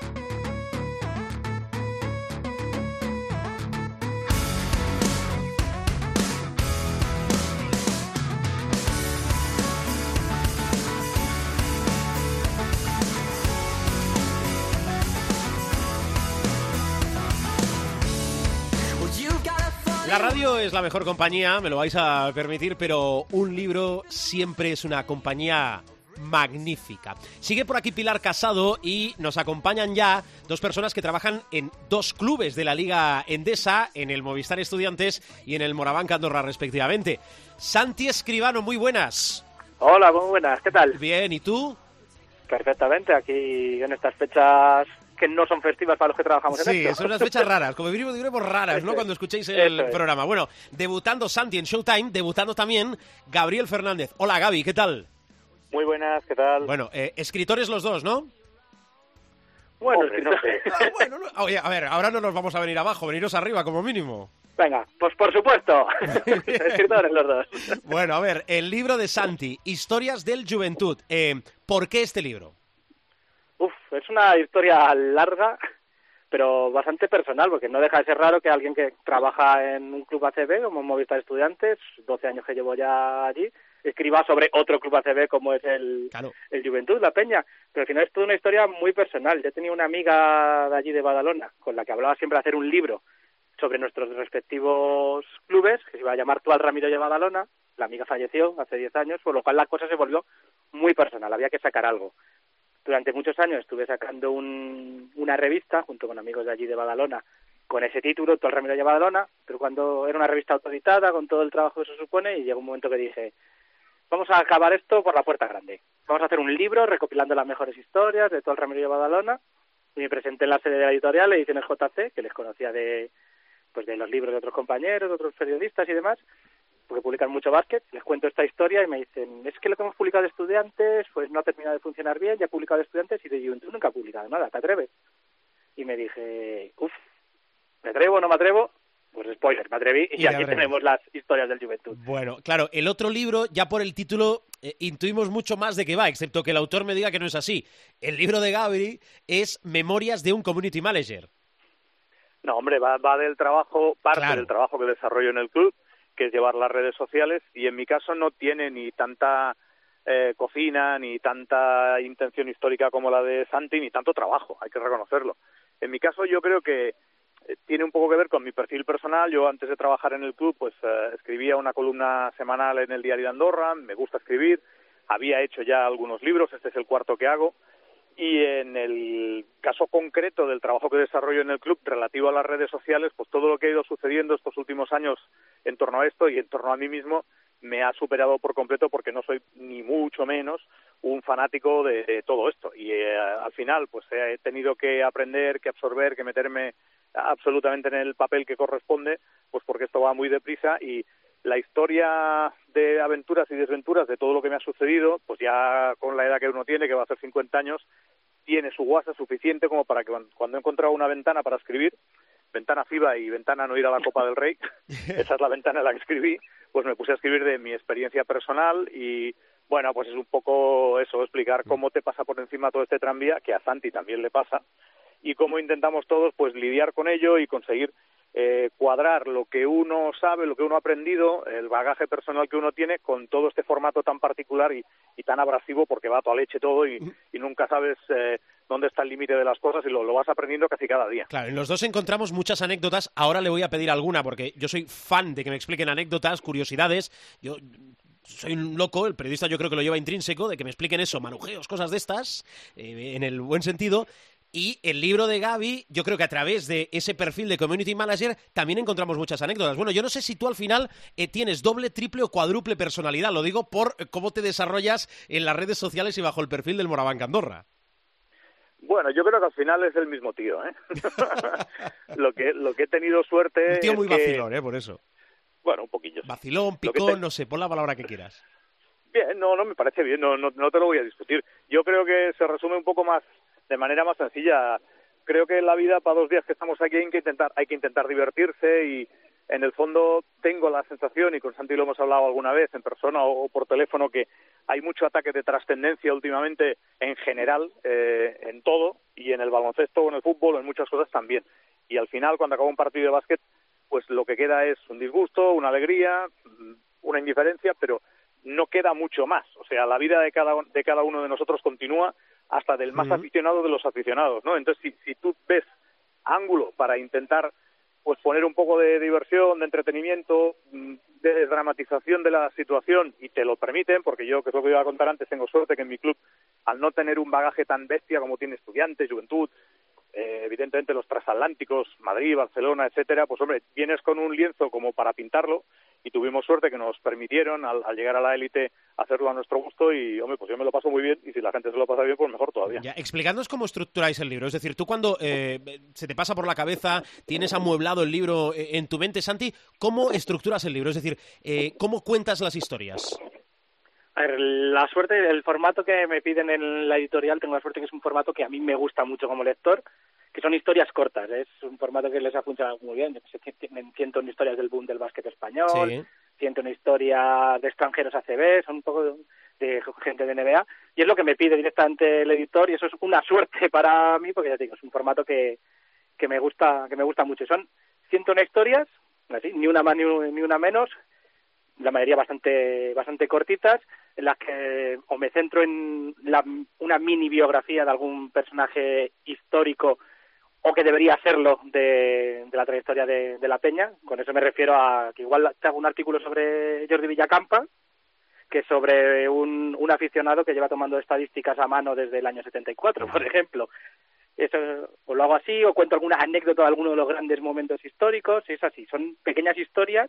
La radio es la mejor compañía, me lo vais a permitir, pero un libro siempre es una compañía magnífica. Sigue por aquí Pilar Casado y nos acompañan ya dos personas que trabajan en dos clubes de la Liga Endesa, en el Movistar Estudiantes y en el Moraván Andorra, respectivamente. Santi Escribano, muy buenas. Hola, muy buenas, ¿qué tal? Bien, ¿y tú? Perfectamente, aquí en estas fechas que no son festivas para los que trabajamos en sí, esto. Sí, son unas fechas raras, como diremos, diremos raras, ¿no? Cuando escuchéis el es. programa. Bueno, debutando Santi en Showtime, debutando también Gabriel Fernández. Hola, Gaby, ¿qué tal? Muy buenas, ¿qué tal? Bueno, eh, escritores los dos, ¿no? Bueno, Hombre, no sé. Ah, bueno, no, oye, a ver, ahora no nos vamos a venir abajo, veniros arriba como mínimo. Venga, pues por supuesto, escritores los dos. Bueno, a ver, el libro de Santi, Historias del Juventud. Eh, ¿Por qué este libro? Uf, es una historia larga, pero bastante personal, porque no deja de ser raro que alguien que trabaja en un club A C B, como Movistar Estudiantes, doce años que llevo ya allí, escriba sobre otro club A C B como es el, claro. el Juventud, la Peña. Pero al final es toda una historia muy personal. Yo tenía una amiga de allí de Badalona, con la que hablaba siempre de hacer un libro sobre nuestros respectivos clubes, que se iba a llamar Tú al Ramiro de Badalona. La amiga falleció hace diez años, por lo cual la cosa se volvió muy personal, había que sacar algo. Durante muchos años estuve sacando un, una revista, junto con amigos de allí de Badalona, con ese título, Tú al Ramiro de Badalona, pero cuando era una revista autoeditada, con todo el trabajo que eso supone, y llegó un momento que dije, vamos a acabar esto por la puerta grande. Vamos a hacer un libro recopilando las mejores historias de Tú al Ramiro de Badalona, y me presenté en la sede de la editorial, Ediciones J C, que les conocía de, pues de los libros de otros compañeros, de otros periodistas y demás, porque publican mucho básquet, les cuento esta historia y me dicen, es que lo que hemos publicado de Estudiantes pues no ha terminado de funcionar bien, ya he publicado de Estudiantes y de Juventud nunca ha publicado nada, ¿te atreves? Y me dije, uff, ¿me atrevo o no me atrevo? Pues spoiler, me atreví y, y aquí tenemos las historias del Juventud. Bueno, claro, el otro libro, ya por el título, eh, intuimos mucho más de qué va, excepto que el autor me diga que no es así. El libro de Gabri es Memorias de un Community Manager. No, hombre, va, va del trabajo, parte claro. del trabajo que desarrollo en el club, que es llevar las redes sociales, y en mi caso no tiene ni tanta eh, cocina, ni tanta intención histórica como la de Santi, ni tanto trabajo, hay que reconocerlo. En mi caso yo creo que eh, tiene un poco que ver con mi perfil personal. Yo antes de trabajar en el club pues eh, escribía una columna semanal en el Diario de Andorra, me gusta escribir, había hecho ya algunos libros, este es el cuarto que hago, y en el caso concreto del trabajo que desarrollo en el club relativo a las redes sociales, pues todo lo que ha ido sucediendo estos últimos años en torno a esto y en torno a mí mismo me ha superado por completo, porque no soy ni mucho menos un fanático de, de todo esto. Y eh, al final pues he tenido que aprender, que absorber, que meterme absolutamente en el papel que corresponde, pues porque esto va muy deprisa, y la historia de aventuras y desventuras de todo lo que me ha sucedido, pues ya con la edad que uno tiene, que va a ser cincuenta años, tiene su guasa suficiente como para que cuando he encontrado una ventana para escribir, ventana FIBA y ventana no ir a la Copa del Rey, esa es la ventana en la que escribí, pues me puse a escribir de mi experiencia personal y, bueno, pues es un poco eso, explicar cómo te pasa por encima todo este tranvía, que a Santi también le pasa, y cómo intentamos todos pues lidiar con ello y conseguir Eh, cuadrar lo que uno sabe, lo que uno ha aprendido, el bagaje personal que uno tiene con todo este formato tan particular y, y tan abrasivo, porque va a toda leche todo y, y nunca sabes eh, dónde está el límite de las cosas y lo, lo vas aprendiendo casi cada día. Claro, en los dos encontramos muchas anécdotas. Ahora le voy a pedir alguna, porque yo soy fan de que me expliquen anécdotas, curiosidades. Yo soy un loco, el periodista yo creo que lo lleva intrínseco, de que me expliquen eso, manujeos, cosas de estas, eh, en el buen sentido. Y el libro de Gaby, yo creo que a través de ese perfil de Community Manager también encontramos muchas anécdotas. Bueno, yo no sé si tú al final eh, tienes doble, triple o cuádruple personalidad, lo digo por eh, cómo te desarrollas en las redes sociales y bajo el perfil del Morabanc Andorra. Bueno, yo creo que al final es el mismo tío, ¿eh? lo que lo que he tenido suerte... Un tío muy es que... vacilón, ¿eh? Por eso. Bueno, un poquillo. Sí. Vacilón, picón, te... no sé, pon la palabra que quieras. Bien, no, no me parece bien, no, no, no te lo voy a discutir. Yo creo que se resume un poco más, de manera más sencilla. Creo que en la vida, para dos días que estamos aquí, hay que intentar, hay que intentar divertirse y, en el fondo, tengo la sensación, y con Santi lo hemos hablado alguna vez, en persona o, o por teléfono, que hay mucho ataque de trascendencia últimamente en general, eh, en todo, y en el baloncesto o en el fútbol o en muchas cosas también. Y al final, cuando acaba un partido de básquet, pues lo que queda es un disgusto, una alegría, una indiferencia, pero no queda mucho más. O sea, la vida de cada, de cada uno de nosotros continúa hasta del más uh-huh. aficionado de los aficionados, ¿no? Entonces, si, si tú ves ángulo para intentar pues poner un poco de diversión, de entretenimiento, de desdramatización de la situación, y te lo permiten, porque yo, que es lo que iba a contar antes, tengo suerte que en mi club, al no tener un bagaje tan bestia como tiene Estudiantes, Juventud, eh, evidentemente los transatlánticos, Madrid, Barcelona, etcétera, pues hombre, vienes con un lienzo como para pintarlo, y tuvimos suerte que nos permitieron, al, al llegar a la élite, hacerlo a nuestro gusto, y hombre, pues yo me lo paso muy bien, y si la gente se lo pasa bien, pues mejor todavía. Ya, explicadnos cómo estructuráis el libro, es decir, tú cuando eh, se te pasa por la cabeza, tienes amueblado el libro en tu mente, Santi, ¿cómo estructuras el libro? Es decir, eh, ¿cómo cuentas las historias? A ver, la suerte, el formato que me piden en la editorial, tengo la suerte que es un formato que a mí me gusta mucho como lector, que son historias cortas, ¿eh? Es un formato que les ha funcionado muy bien. Tienen ciento una historias del boom del básquet español, sí. ciento una historias de extranjeros A C B, son un poco de, de gente de N B A, y es lo que me pide directamente el editor, y eso es una suerte para mí, porque ya te digo, es un formato que, que me gusta que me gusta mucho. Son ciento una historias, así, ni una más ni, ni una menos, la mayoría bastante bastante cortitas, en las que o me centro en la, una mini biografía de algún personaje histórico o que debería hacerlo de, de la trayectoria de, de la Peña. Con eso me refiero a que igual te hago un artículo sobre Jordi Villacampa, que sobre un, un aficionado que lleva tomando estadísticas a mano desde el año setenta y cuatro, por ejemplo. Eso, o lo hago así, o cuento alguna anécdota de alguno de los grandes momentos históricos, es así. Son pequeñas historias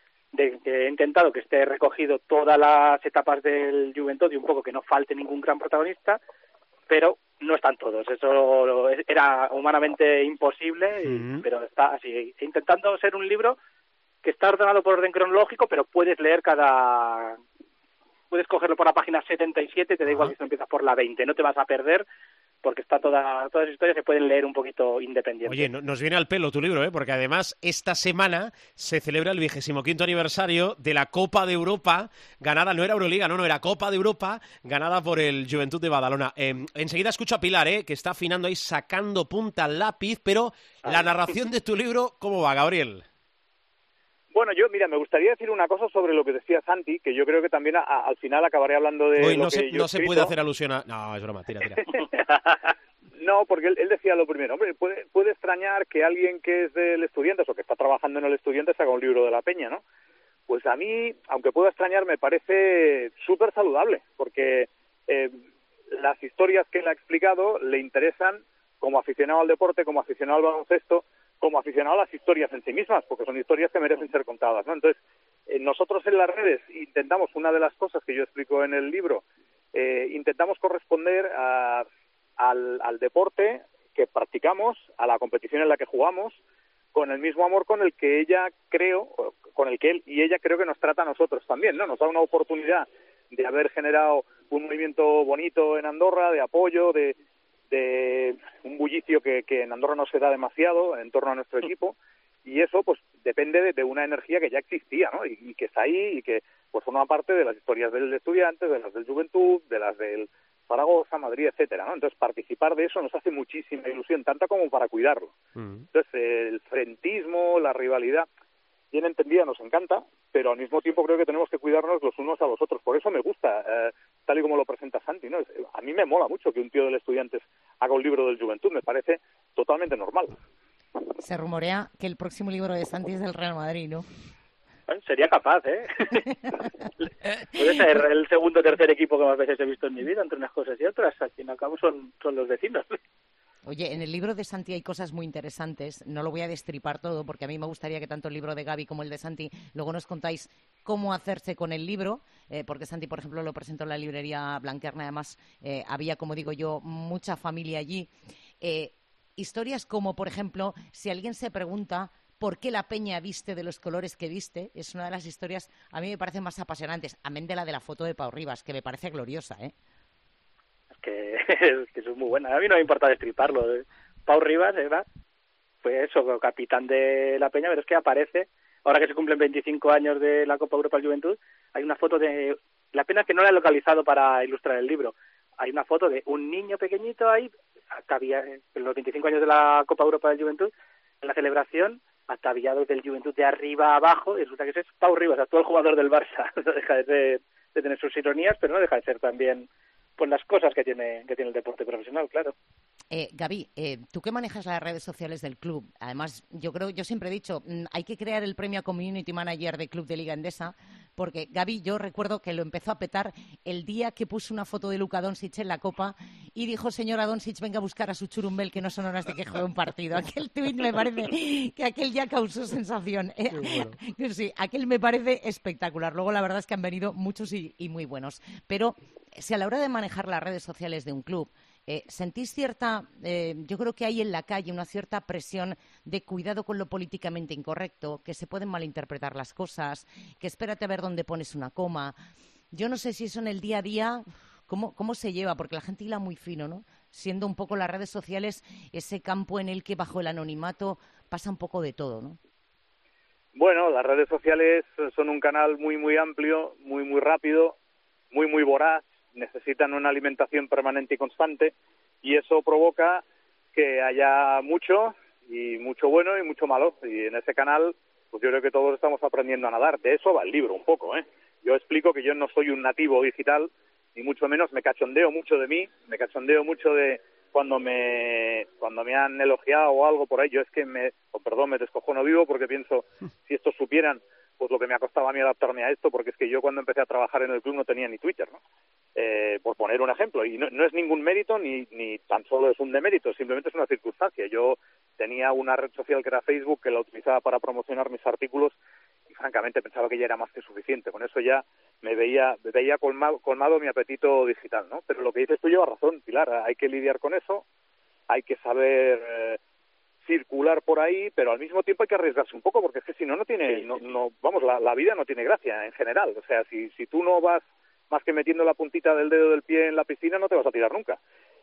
de que he intentado que esté recogido todas las etapas del Juventud y un poco que no falte ningún gran protagonista, pero no están todos. Eso era humanamente imposible, y, uh-huh. pero está así, intentando ser un libro que está ordenado por orden cronológico, pero puedes leer cada... puedes cogerlo por la página setenta y siete, te da uh-huh. igual si tú empiezas por la veinte, no te vas a perder, porque está toda, todas las historias se pueden leer un poquito independiente. Oye, no, nos viene al pelo tu libro, ¿eh? Porque además esta semana se celebra el vigésimo quinto aniversario de la Copa de Europa, ganada, no era Euroliga, no, no, era Copa de Europa, ganada por el Juventud de Badalona. Eh, enseguida escucho a Pilar, ¿eh? Que está afinando ahí, sacando punta al lápiz, pero ah. la narración de tu libro, ¿cómo va, Gabriel? Bueno, yo, mira, me gustaría decir una cosa sobre lo que decía Santi, que yo creo que también a, a, al final acabaré hablando de Uy, lo no que se, yo no he se escrito. puede hacer alusión a... No, es broma, tira, tira. No, porque él, él decía lo primero, hombre, puede, puede extrañar que alguien que es del Estudiantes o que está trabajando en el Estudiantes haga un libro de la Peña, ¿no? Pues a mí, aunque pueda extrañar, me parece súper saludable, porque eh, las historias que él ha explicado le interesan como aficionado al deporte, como aficionado al baloncesto, como aficionado a las historias en sí mismas, porque son historias que merecen ser contadas, ¿no? Entonces, eh, nosotros en las redes intentamos, una de las cosas que yo explico en el libro, eh, intentamos corresponder a, al, al deporte que practicamos, a la competición en la que jugamos, con el mismo amor con el que ella creo, con el que él y ella creo que nos trata a nosotros también, ¿no? Nos da una oportunidad de haber generado un movimiento bonito en Andorra, de apoyo, de de un bullicio que, que en Andorra no se da demasiado en torno a nuestro equipo, y eso pues depende de, de una energía que ya existía, ¿no? Y, y que está ahí y que pues forma parte de las historias del Estudiantes, de las del Juventud, de las del Zaragoza, Madrid, etcétera, ¿no? Entonces participar de eso nos hace muchísima ilusión, tanta como para cuidarlo. Mm. Entonces el frentismo, la rivalidad, bien entendida, nos encanta, pero al mismo tiempo creo que tenemos que cuidarnos los unos a los otros. Por eso me gusta, eh, tal y como lo presenta Santi, ¿no? A mí me mola mucho que un tío del Estudiantes haga un libro del Juventud, me parece totalmente normal. Se rumorea que el próximo libro de Santi es del Real Madrid, ¿no? Bueno, sería capaz, ¿eh? Puede ser el segundo o tercer equipo que más veces he visto en mi vida, entre unas cosas y otras. Al fin y al cabo son, son los vecinos. Oye, en el libro de Santi hay cosas muy interesantes. No lo voy a destripar todo porque a mí me gustaría que tanto el libro de Gaby como el de Santi luego nos contáis cómo hacerse con el libro, eh, porque Santi, por ejemplo, lo presentó en la librería Blanquerna. Además, eh, había, como digo yo, mucha familia allí. Eh, historias como, por ejemplo, si alguien se pregunta por qué la peña viste de los colores que viste, es una de las historias a mí me parecen más apasionantes, amén de la de la foto de Pau Rivas, que me parece gloriosa, ¿eh? Que, es que eso es muy buena. A mí no me importa destriparlo. Pau Rivas era, pues eso, capitán de la peña, pero es que aparece, ahora que se cumplen veinticinco años de la Copa Europa de Juventud, hay una foto de, la pena es que no la he localizado para ilustrar el libro, hay una foto de un niño pequeñito ahí, había en los veinticinco años de la Copa Europa de Juventud, en la celebración, ataviados del Juventud de arriba a abajo, y resulta que ese es Pau Rivas, actual jugador del Barça. No deja de, ser, de tener sus ironías, pero no deja de ser también pues las cosas que tiene que tiene el deporte profesional, claro. Eh, Gaby, eh, tú que manejas las redes sociales del club, además yo creo, yo siempre he dicho, mmm, hay que crear el premio a Community Manager del Club de Liga Endesa, porque Gaby, yo recuerdo que lo empezó a petar el día que puso una foto de Luka Doncic en la Copa y dijo, señora Doncic, venga a buscar a su churumbel que no son horas de que juegue un partido. Aquel tuit me parece que aquel ya causó sensación. Eh, bueno. Sí, aquel me parece espectacular. Luego la verdad es que han venido muchos y, y muy buenos. Pero si a la hora de manejar las redes sociales de un club, Eh, ¿sentís cierta, eh, yo creo que hay en la calle una cierta presión de cuidado con lo políticamente incorrecto, que se pueden malinterpretar las cosas, que espérate a ver dónde pones una coma? Yo no sé si eso en el día a día, ¿cómo, cómo se lleva? Porque la gente hila muy fino, ¿no? Siendo un poco las redes sociales ese campo en el que bajo el anonimato pasa un poco de todo, ¿no? Bueno, las redes sociales son un canal muy, muy amplio, muy, muy rápido, muy, muy voraz. Necesitan una alimentación permanente y constante y eso provoca que haya mucho y mucho bueno y mucho malo, y en ese canal pues yo creo que todos estamos aprendiendo a nadar. De eso va el libro un poco, ¿eh? Yo explico que yo no soy un nativo digital, ni mucho menos. Me cachondeo mucho de mí, me cachondeo mucho de cuando me cuando me han elogiado o algo por ahí. Yo es que me, oh, perdón, me descojono vivo porque pienso, si estos supieran pues lo que me ha costado a mí adaptarme a esto, porque es que yo cuando empecé a trabajar en el club no tenía ni Twitter, ¿no? Eh, por poner un ejemplo, y no, no es ningún mérito ni, ni tan solo es un demérito, simplemente es una circunstancia. Yo tenía una red social que era Facebook, que la utilizaba para promocionar mis artículos y francamente pensaba que ya era más que suficiente. Con eso ya me veía me veía colmado, colmado mi apetito digital, ¿no? Pero lo que dices tú lleva razón, Pilar, hay que lidiar con eso, hay que saber eh, circular por ahí, pero al mismo tiempo hay que arriesgarse un poco, porque es que si no, no tiene, sí, no, no, vamos, la, la vida no tiene gracia en general. O sea, si, si tú no vas más que metiendo la puntita del dedo del pie en la piscina, no te vas a tirar nunca.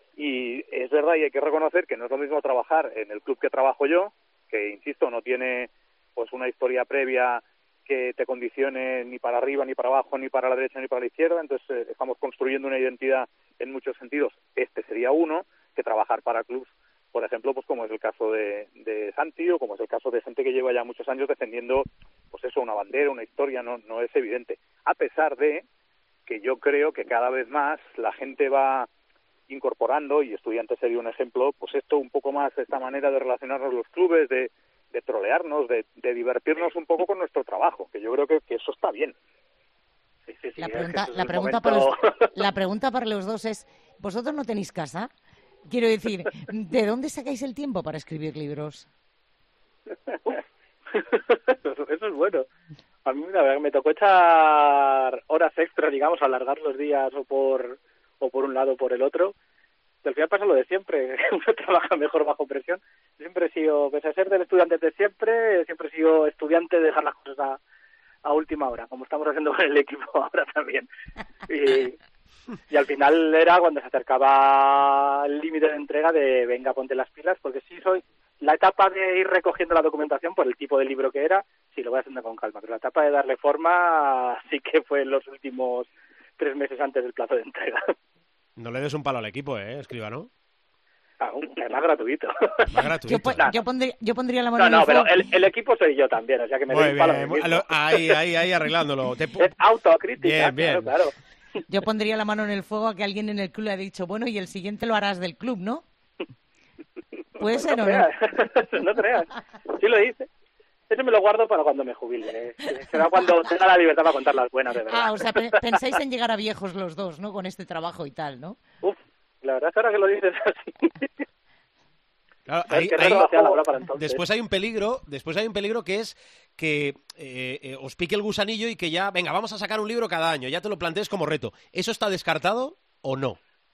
Y es verdad, y hay que reconocer que no es lo mismo trabajar en el club que trabajo yo, que, insisto, no tiene pues una historia previa que te condicione ni para arriba, ni para abajo, ni para la derecha, ni para la izquierda. Entonces eh, estamos construyendo una identidad en muchos sentidos. Este sería uno, que trabajar para clubs, por ejemplo, pues como es el caso de, de Santi, o como es el caso de gente que lleva ya muchos años defendiendo, pues eso, una bandera, una historia, no, no es evidente. A pesar de que yo creo que cada vez más la gente va incorporando, y Estudiantes sería un ejemplo, pues esto un poco más, esta manera de relacionarnos los clubes, de, de trolearnos, de, de divertirnos un poco con nuestro trabajo, que yo creo que, que eso está bien. Sí, sí, sí, la, es pregunta, que la, pregunta momento... para los, la pregunta para los dos es, ¿vosotros no tenéis casa? Quiero decir, ¿de dónde sacáis el tiempo para escribir libros? Eso es bueno. A mí la verdad, me tocó echar horas extras, digamos, alargar los días o por o por un lado o por el otro. Al final pasa lo de siempre, uno trabaja mejor bajo presión. Siempre he sido, pese a ser del estudiante de siempre, siempre he sido estudiante de dejar las cosas a, a última hora, como estamos haciendo con el equipo ahora también. Y, y al final era cuando se acercaba el límite de entrega de venga, ponte las pilas, porque sí soy... La etapa de ir recogiendo la documentación por el tipo de libro que era, sí lo voy haciendo con calma, pero la etapa de darle forma sí que fue en los últimos tres meses antes del plazo de entrega. No le des un palo al equipo, ¿eh, Escribano? Ah, es más gratuito. Más gratuito. Yo, po yo, pondría, yo pondría la mano no, en no, el fuego. No, pero el, el equipo soy yo también, o sea que me doy un palo a mí mismo. Ahí, ahí, ahí arreglándolo. Te... Es autocrítica, bien, bien. claro, claro. Yo pondría la mano en el fuego a que alguien en el club le ha dicho, bueno, y el siguiente lo harás del club, ¿no? Puede ser no o no. Creas, no creas. Sí lo hice. Eso me lo guardo para cuando me jubile. ¿eh? Será cuando tenga la libertad para contar las buenas, de verdad. Ah, o sea, pe pensáis en llegar a viejos los dos, ¿no? Con este trabajo y tal, ¿no? Uf, la verdad es que ahora que lo dices así... Claro, ahí, ¿Qué ahí, red social habrá para entonces? después hay un peligro, después hay un peligro que es que eh, eh, os pique el gusanillo y que ya, venga, vamos a sacar un libro cada año, ya te lo plantees como reto. ¿Eso está descartado o no?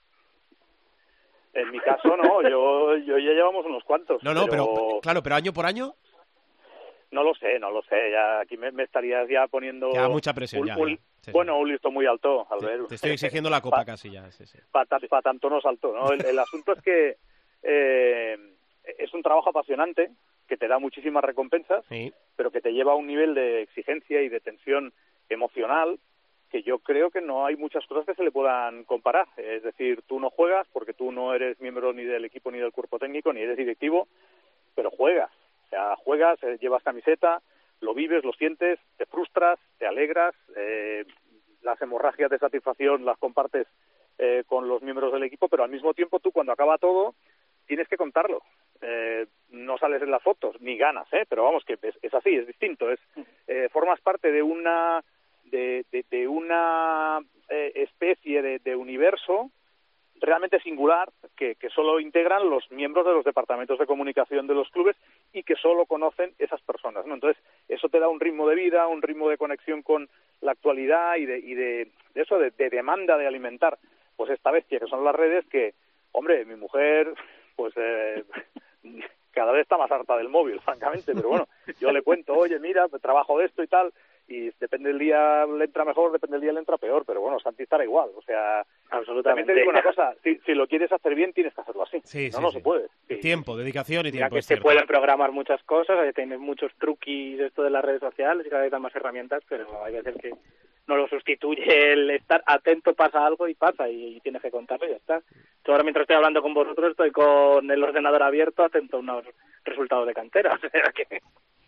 En mi caso no, yo, yo ya llevamos unos cuantos. No, no, pero, pero claro, pero año por año. No lo sé, no lo sé, ya aquí me, me estarías ya poniendo... Ya mucha presión, un, ya, un, ya. Sí, bueno, sí. un listo muy alto, Albert. Te, te estoy exigiendo la copa pa, casi ya, sí, sí. Para pa tanto no saltó, ¿no? El, el asunto es que eh, es un trabajo apasionante, que te da muchísimas recompensas, sí. pero que te lleva a un nivel de exigencia y de tensión emocional que yo creo que no hay muchas cosas que se le puedan comparar. Es decir, tú no juegas porque tú no eres miembro ni del equipo ni del cuerpo técnico, ni eres directivo, pero juegas. O sea, juegas, eh, llevas camiseta, lo vives, lo sientes, te frustras, te alegras, eh, las hemorragias de satisfacción las compartes eh, con los miembros del equipo, pero al mismo tiempo tú cuando acaba todo tienes que contarlo. Eh, no sales en las fotos, ni ganas, ¿eh? Pero vamos, que es, es así, es distinto. Es eh, formas parte de una de, de, de una eh, especie de, de universo realmente singular que, que solo integran los miembros de los departamentos de comunicación de los clubes y que solo conocen esas personas, ¿no? Entonces, eso te da un ritmo de vida, un ritmo de conexión con la actualidad y de, y de, de eso, de, de demanda de alimentar, pues esta bestia que son las redes que, hombre, mi mujer, pues eh, cada vez está más harta del móvil, francamente, pero bueno, yo le cuento, oye, mira, trabajo de esto y tal, y depende del día le entra mejor, depende del día le entra peor, pero bueno, Santi estará igual, o sea, absolutamente. También te digo una cosa, si, si lo quieres hacer bien tienes que hacerlo así, sí, no, sí, no sí. se puede. Sí. Tiempo, dedicación y tiempo. Ya que se pueden programar muchas cosas, tienes muchos truquis esto de las redes sociales y cada vez dan más herramientas, pero hay veces que no lo sustituye el estar atento, pasa algo y pasa, y, y tienes que contarlo y ya está. Yo ahora mientras estoy hablando con vosotros estoy con el ordenador abierto atento a unos resultados de cantera, o sea que...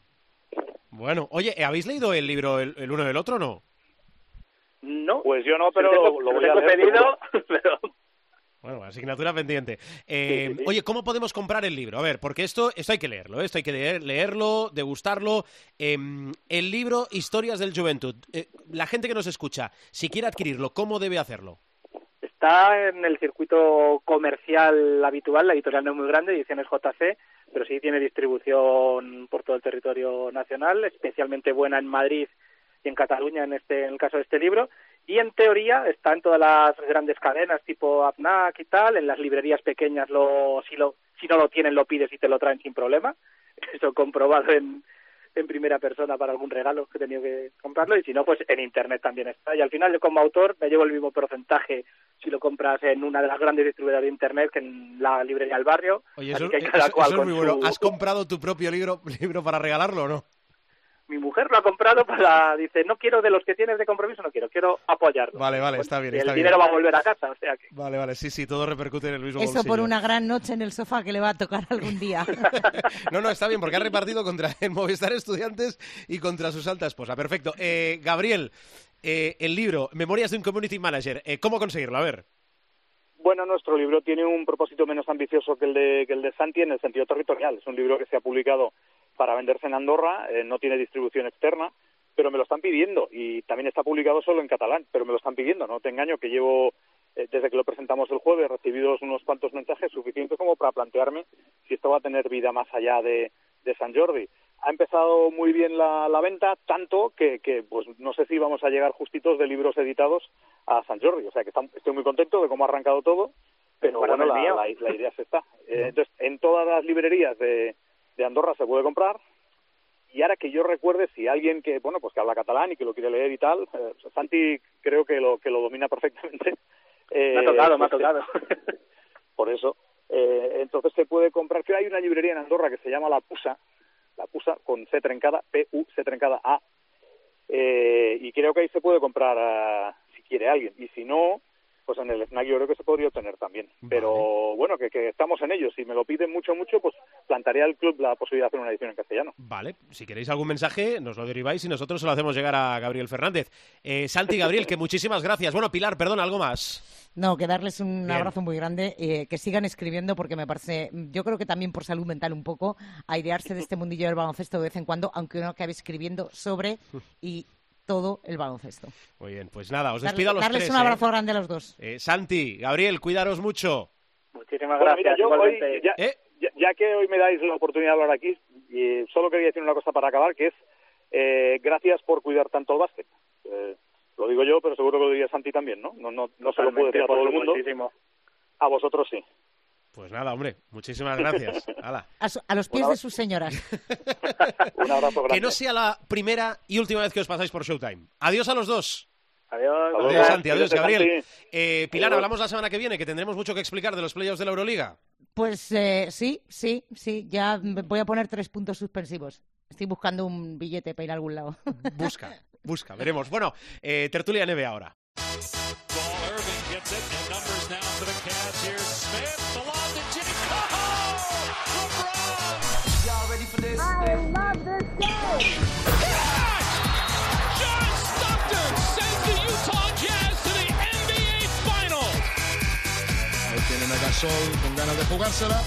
Bueno, oye, ¿habéis leído el libro el, el uno del otro o no? No. Pues yo no, pero tengo, lo voy tengo a leer. pedido, pero... Bueno, asignatura pendiente. Eh, sí, sí, sí. Oye, ¿cómo podemos comprar el libro? A ver, porque esto, esto hay que leerlo, ¿eh? Esto hay que leer, leerlo, degustarlo. Eh, el libro Historias del Juventud. Eh, la gente que nos escucha, si quiere adquirirlo, ¿cómo debe hacerlo? Está en el circuito comercial habitual, la editorial no es muy grande, ediciones J C, pero sí tiene distribución por todo el territorio nacional, especialmente buena en Madrid y en Cataluña en este en el caso de este libro, y en teoría está en todas las grandes cadenas tipo AFNAC y tal, en las librerías pequeñas lo si lo si no lo tienen lo pides y te lo traen sin problema, eso comprobado en en primera persona para algún regalo que he tenido que comprarlo, y si no, pues en internet también está. Y al final yo como autor me llevo el mismo porcentaje si lo compras en una de las grandes distribuidoras de internet que en la librería del barrio. Oye, eso, que cada eso, cual eso es muy con bueno. su... ¿Has comprado tu propio libro, libro para regalarlo o no? Mi mujer lo ha comprado para, dice, no quiero de los que tienes de compromiso, no quiero, quiero apoyarlo. Vale, vale, bueno, está bien, y está el bien. dinero va a volver a casa, o sea que... Vale, vale, sí, sí, todo repercute en el mismo Eso bolsillo. por una gran noche en el sofá que le va a tocar algún día. No, no, está bien, porque ha repartido contra el Movistar Estudiantes y contra su alta esposa. Perfecto. Eh, Gabriel, eh, el libro, Memorias de un Community Manager, eh, ¿cómo conseguirlo? A ver. Bueno, nuestro libro tiene un propósito menos ambicioso que el de, que el de Santi en el sentido territorial. Es un libro que se ha publicado para venderse en Andorra, eh, no tiene distribución externa, pero me lo están pidiendo, y también está publicado solo en catalán, pero me lo están pidiendo, no te engaño, que llevo, eh, desde que lo presentamos el jueves, recibidos unos cuantos mensajes suficientes como para plantearme si esto va a tener vida más allá de, de Sant Jordi. Ha empezado muy bien la, la venta, tanto que, que pues no sé si vamos a llegar justitos de libros editados a Sant Jordi, o sea que está, estoy muy contento de cómo ha arrancado todo, pero bueno, la, la, la idea se está. Eh, entonces, en todas las librerías de, de Andorra se puede comprar, y ahora que yo recuerde, si alguien que, bueno, pues que habla catalán y que lo quiere leer y tal, eh, Santi creo que lo que lo domina perfectamente. Eh, me ha tocado, pues, me ha tocado. Por eso. Eh, entonces se puede comprar, creo que hay una librería en Andorra que se llama La Pusa, La Pusa con C trencada, P U, C trencada A, eh, y creo que ahí se puede comprar uh, si quiere alguien, y si no, pues en el snack yo creo que se podría obtener también. Vale. Pero bueno, que, que estamos en ello. Si me lo piden mucho, mucho, pues plantearía al club la posibilidad de hacer una edición en castellano. Vale, si queréis algún mensaje, nos lo deriváis y nosotros se lo hacemos llegar a Gabriel Fernández. Eh, Santi, Gabriel, que muchísimas gracias. Bueno, Pilar, perdón, ¿algo más? No, que darles un Bien. abrazo muy grande, eh, que sigan escribiendo porque me parece, yo creo que también por salud mental un poco, airearse de este mundillo del baloncesto de vez en cuando, aunque uno acabe escribiendo sobre y todo el baloncesto. Muy bien, pues nada, os Darle, despido a los darles tres. un abrazo eh. grande a los dos. Eh, Santi, Gabriel, cuidaros mucho. Muchísimas Bueno, gracias. mira, yo hoy ya, ¿Eh? ya, ya que hoy me dais la oportunidad de hablar aquí, y solo quería decir una cosa para acabar, que es eh, gracias por cuidar tanto el básquet. Eh, lo digo yo, pero seguro que lo diría Santi también, ¿no? No, no, no se lo puedo decir a todo el mundo. Muchísimo. A vosotros sí. Pues nada, hombre, muchísimas gracias. Hala. A, su, a los pies de sus señoras. Un abrazo grande. Que no sea la primera y última vez que os pasáis por Showtime. Adiós a los dos. Adiós. Adiós, Santi. Adiós, Gabriel. Santi. Eh, Pilar, Adiós. hablamos la semana que viene, que tendremos mucho que explicar de los playoffs de la Euroliga. Pues eh, sí, sí, sí. Ya voy a poner tres puntos suspensivos. Estoy buscando un billete para ir a algún lado. Busca, busca, veremos. Bueno, eh, tertulia N B A ahora. Ahí tienen a Gasol con ganas de jugársela.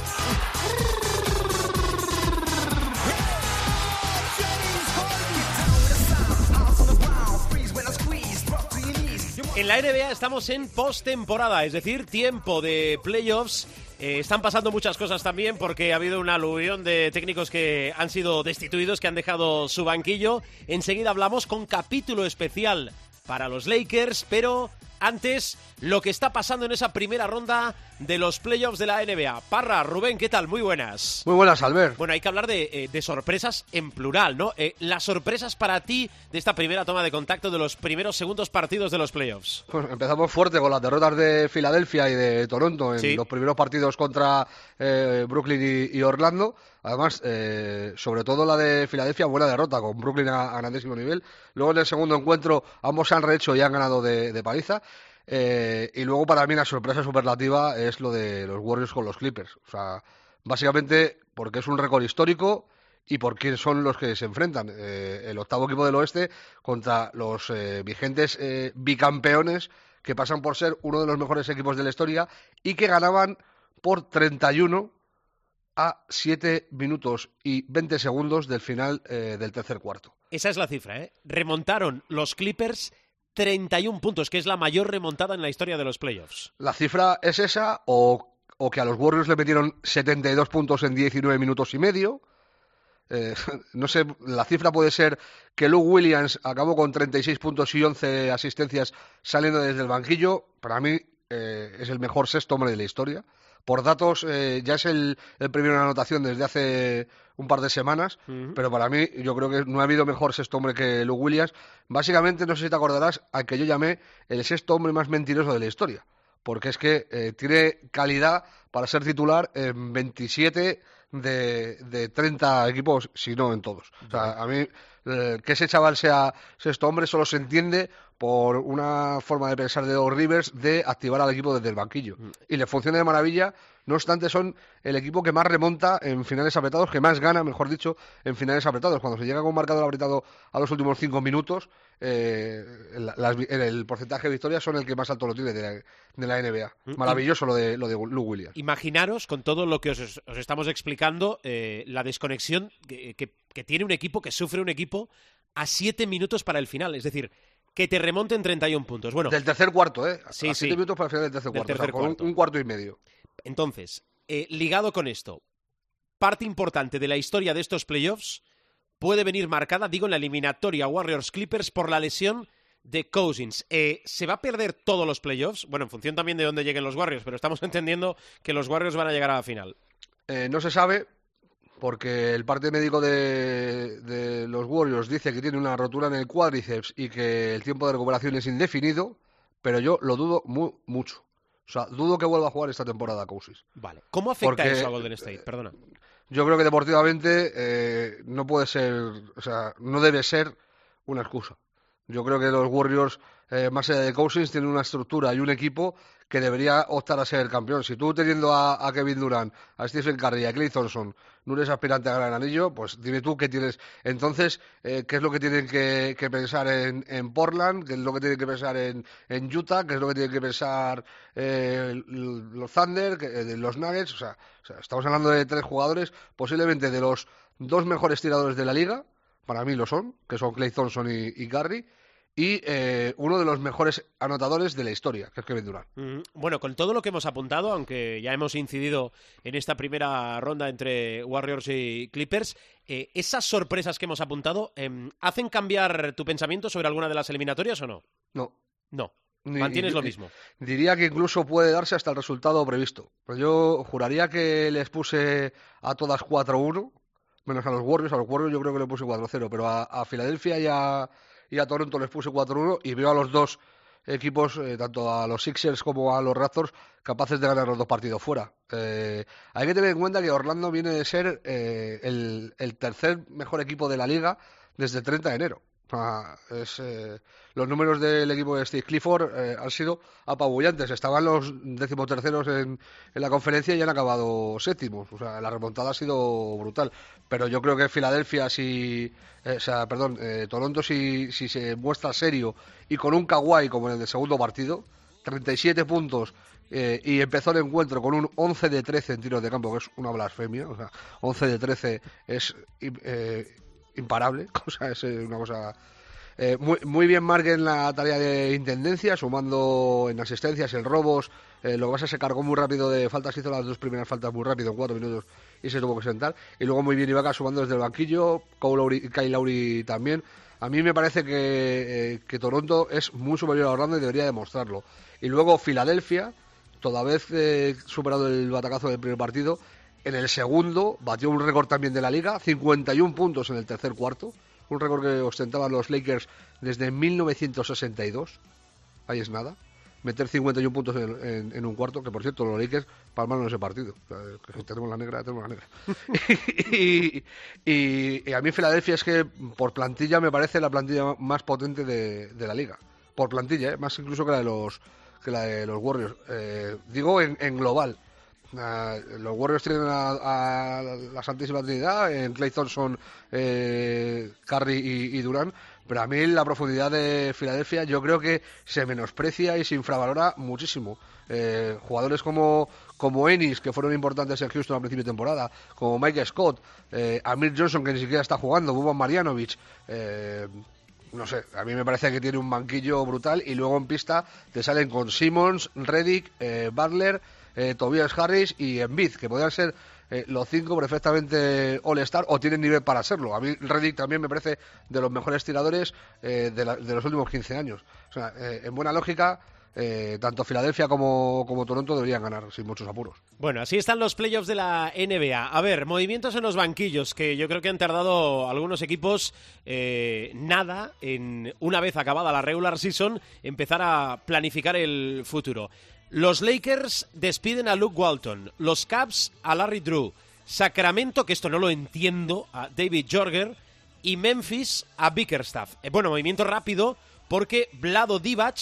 En la N B A estamos en postemporada, es decir, tiempo de playoffs. Eh, están pasando muchas cosas también porque ha habido una aluvión de técnicos que han sido destituidos, que han dejado su banquillo. Enseguida hablamos con capítulo especial para los Lakers, pero antes lo que está pasando en esa primera ronda de los playoffs de la N B A. Parra, Rubén, ¿qué tal? Muy buenas. Muy buenas, Albert. Bueno, hay que hablar de, eh, de sorpresas en plural, ¿no? Eh, las sorpresas para ti de esta primera toma de contacto de los primeros segundos partidos de los playoffs. Pues empezamos fuerte con las derrotas de Filadelfia y de Toronto en Sí. los primeros partidos contra eh, Brooklyn y, y Orlando. Además, eh, sobre todo la de Filadelfia, buena derrota con Brooklyn a, a grandísimo nivel. Luego en el segundo encuentro ambos se han rehecho y han ganado de, de paliza. Eh, y luego para mí la sorpresa superlativa es lo de los Warriors con los Clippers. O sea, básicamente porque es un récord histórico y por quién son los que se enfrentan. Eh, el octavo equipo del oeste contra los eh, vigentes eh, bicampeones que pasan por ser uno de los mejores equipos de la historia y que ganaban por treinta y uno a siete minutos y veinte segundos del final eh, del tercer cuarto. Esa es la cifra, ¿eh? Remontaron los Clippers treinta y un puntos, que es la mayor remontada en la historia de los playoffs. La cifra es esa, o, o que a los Warriors le metieron setenta y dos puntos en diecinueve minutos y medio. Eh, no sé, la cifra puede ser que Lou Williams acabó con treinta y seis puntos y once asistencias saliendo desde el banquillo. Para mí eh, es el mejor sexto hombre de la historia. Por datos, eh, ya es el, el primero en anotación desde hace un par de semanas, uh-huh. pero para mí yo creo que no ha habido mejor sexto hombre que Lou Williams. Básicamente, no sé si te acordarás, al que yo llamé el sexto hombre más mentiroso de la historia, porque es que eh, tiene calidad para ser titular en veintisiete de, de treinta equipos, si no en todos. O sea, a mí eh, que ese chaval sea sexto hombre solo se entiende por una forma de pensar de Doc Rivers de activar al equipo desde el banquillo. Y le funciona de maravilla. No obstante, son el equipo que más remonta en finales apretados, que más gana, mejor dicho, en finales apretados. Cuando se llega con un marcador apretado a los últimos cinco minutos, eh, las, el porcentaje de victorias son el que más alto lo tiene de la, de la N B A. Maravilloso lo de, lo de Lou Williams. Imaginaros, con todo lo que os, os estamos explicando, eh, la desconexión que, que, que tiene un equipo, que sufre un equipo a siete minutos para el final. Es decir, que te remonten treinta y un puntos. Bueno, del tercer cuarto, ¿eh? Sí, a siete sí. minutos para el final del tercer cuarto. Del tercer o sea, con cuarto. Un, un cuarto y medio. Entonces, eh, ligado con esto, parte importante de la historia de estos playoffs puede venir marcada, digo, en la eliminatoria Warriors-Clippers por la lesión de Cousins. Eh, ¿Se va a perder todos los playoffs? Bueno, en función también de dónde lleguen los Warriors, pero estamos entendiendo que los Warriors van a llegar a la final. Eh, no se sabe, porque el parte médico de, de los Warriors dice que tiene una rotura en el cuádriceps y que el tiempo de recuperación es indefinido, pero yo lo dudo muy, mucho. O sea, dudo que vuelva a jugar esta temporada Cousins. Vale. ¿Cómo afecta Porque, eso a Golden State? Perdona. Yo creo que deportivamente eh, no puede ser, o sea, no debe ser una excusa. Yo creo que los Warriors, eh, más allá de Cousins, tienen una estructura y un equipo que debería optar a ser campeón. Si tú teniendo a, a Kevin Durant, a Stephen Curry y a Klay Thompson no eres aspirante a ganar el anillo, pues dime tú qué tienes. Entonces, eh, ¿qué es lo que tienen que, que pensar en, en Portland? ¿Qué es lo que tienen que pensar en, en Utah? ¿Qué es lo que tienen que pensar eh, los Thunder? Que, los Nuggets? O sea, o sea, estamos hablando de tres jugadores, posiblemente de los dos mejores tiradores de la liga, para mí lo son, que son Klay Thompson y, y Curry, y eh, uno de los mejores anotadores de la historia, que es Kevin Durant. Mm, bueno, con todo lo que hemos apuntado, aunque ya hemos incidido en esta primera ronda entre Warriors y Clippers, eh, ¿esas sorpresas que hemos apuntado eh, hacen cambiar tu pensamiento sobre alguna de las eliminatorias o no? No. No. Ni, Mantienes ni, lo mismo. Diría que incluso puede darse hasta el resultado previsto. Pues yo juraría que les puse a todas cuatro uno, menos a los Warriors. A los Warriors yo creo que le puse cuatro cero, pero a, a Filadelfia y a, y a Toronto les puse cuatro uno y veo a los dos equipos, eh, tanto a los Sixers como a los Raptors, capaces de ganar los dos partidos fuera. Eh, hay que tener en cuenta que Orlando viene de ser eh, el, el tercer mejor equipo de la liga desde el treinta de enero. Ah, es, eh, los números del equipo de Steve Clifford eh, han sido apabullantes. Estaban los decimoterceros en, en la conferencia y han acabado séptimos. O sea, la remontada ha sido brutal. Pero yo creo que Filadelfia, si, eh, o sea, perdón, eh, Toronto, si, si se muestra serio y con un Kawhi como en el segundo partido, treinta y siete puntos. Eh, y empezó el encuentro con un once de trece en tiros de campo, que es una blasfemia. O sea, once de trece es eh, imparable, o sea, es una cosa eh, muy, muy bien Mark en la tarea de intendencia, sumando en asistencias, en robos. Eh, lo que pasa es que se cargó muy rápido de faltas, hizo las dos primeras faltas muy rápido en cuatro minutos y se tuvo que sentar, y luego muy bien Ibaka sumando desde el banquillo, Kyle Lowry también. A mí me parece que, eh, que Toronto es muy superior a Orlando y debería demostrarlo. Y luego Filadelfia, toda vez eh, superado el batacazo del primer partido, en el segundo batió un récord también de la liga, cincuenta y uno puntos en el tercer cuarto, un récord que ostentaban los Lakers desde mil novecientos sesenta y dos. Ahí es nada, meter cincuenta y uno puntos en, en, en un cuarto, que por cierto los Lakers palmaron ese partido. O sea, que tenemos la negra, tenemos la negra. y, y, y a mí Filadelfia es que por plantilla me parece la plantilla más potente de, de la liga. Por plantilla, ¿eh? Más incluso que la de los, que la de los Warriors. Eh, digo en, en global. Uh, los Warriors tienen a, a la Santísima Trinidad, en Klay Thompson, eh, Curry y, y Durant, pero a mí la profundidad de Filadelfia yo creo que se menosprecia y se infravalora muchísimo. Eh, jugadores como, como Ennis, que fueron importantes en Houston al principio de temporada, como Mike Scott, eh, Amir Johnson, que ni siquiera está jugando, Boban Marjanovic, eh, no sé, a mí me parece que tiene un banquillo brutal, y luego en pista te salen con Simmons, Redick, eh, Butler, Eh, Tobias Harris y Embiid, que podrían ser eh, los cinco perfectamente All-Star o tienen nivel para serlo. A mí Redick también me parece de los mejores tiradores eh, de, la, de los últimos quince años. O sea, eh, en buena lógica, eh, tanto Filadelfia como, como Toronto deberían ganar sin muchos apuros. Bueno, así están los playoffs de la N B A. A ver, movimientos en los banquillos, que yo creo que han tardado algunos equipos eh, nada en, una vez acabada la regular season, empezar a planificar el futuro. Los Lakers despiden a Luke Walton, los Cavs a Larry Drew, Sacramento, que esto no lo entiendo, a David Jorger, y Memphis a Bickerstaff. Eh, bueno, movimiento rápido porque Vlado Divac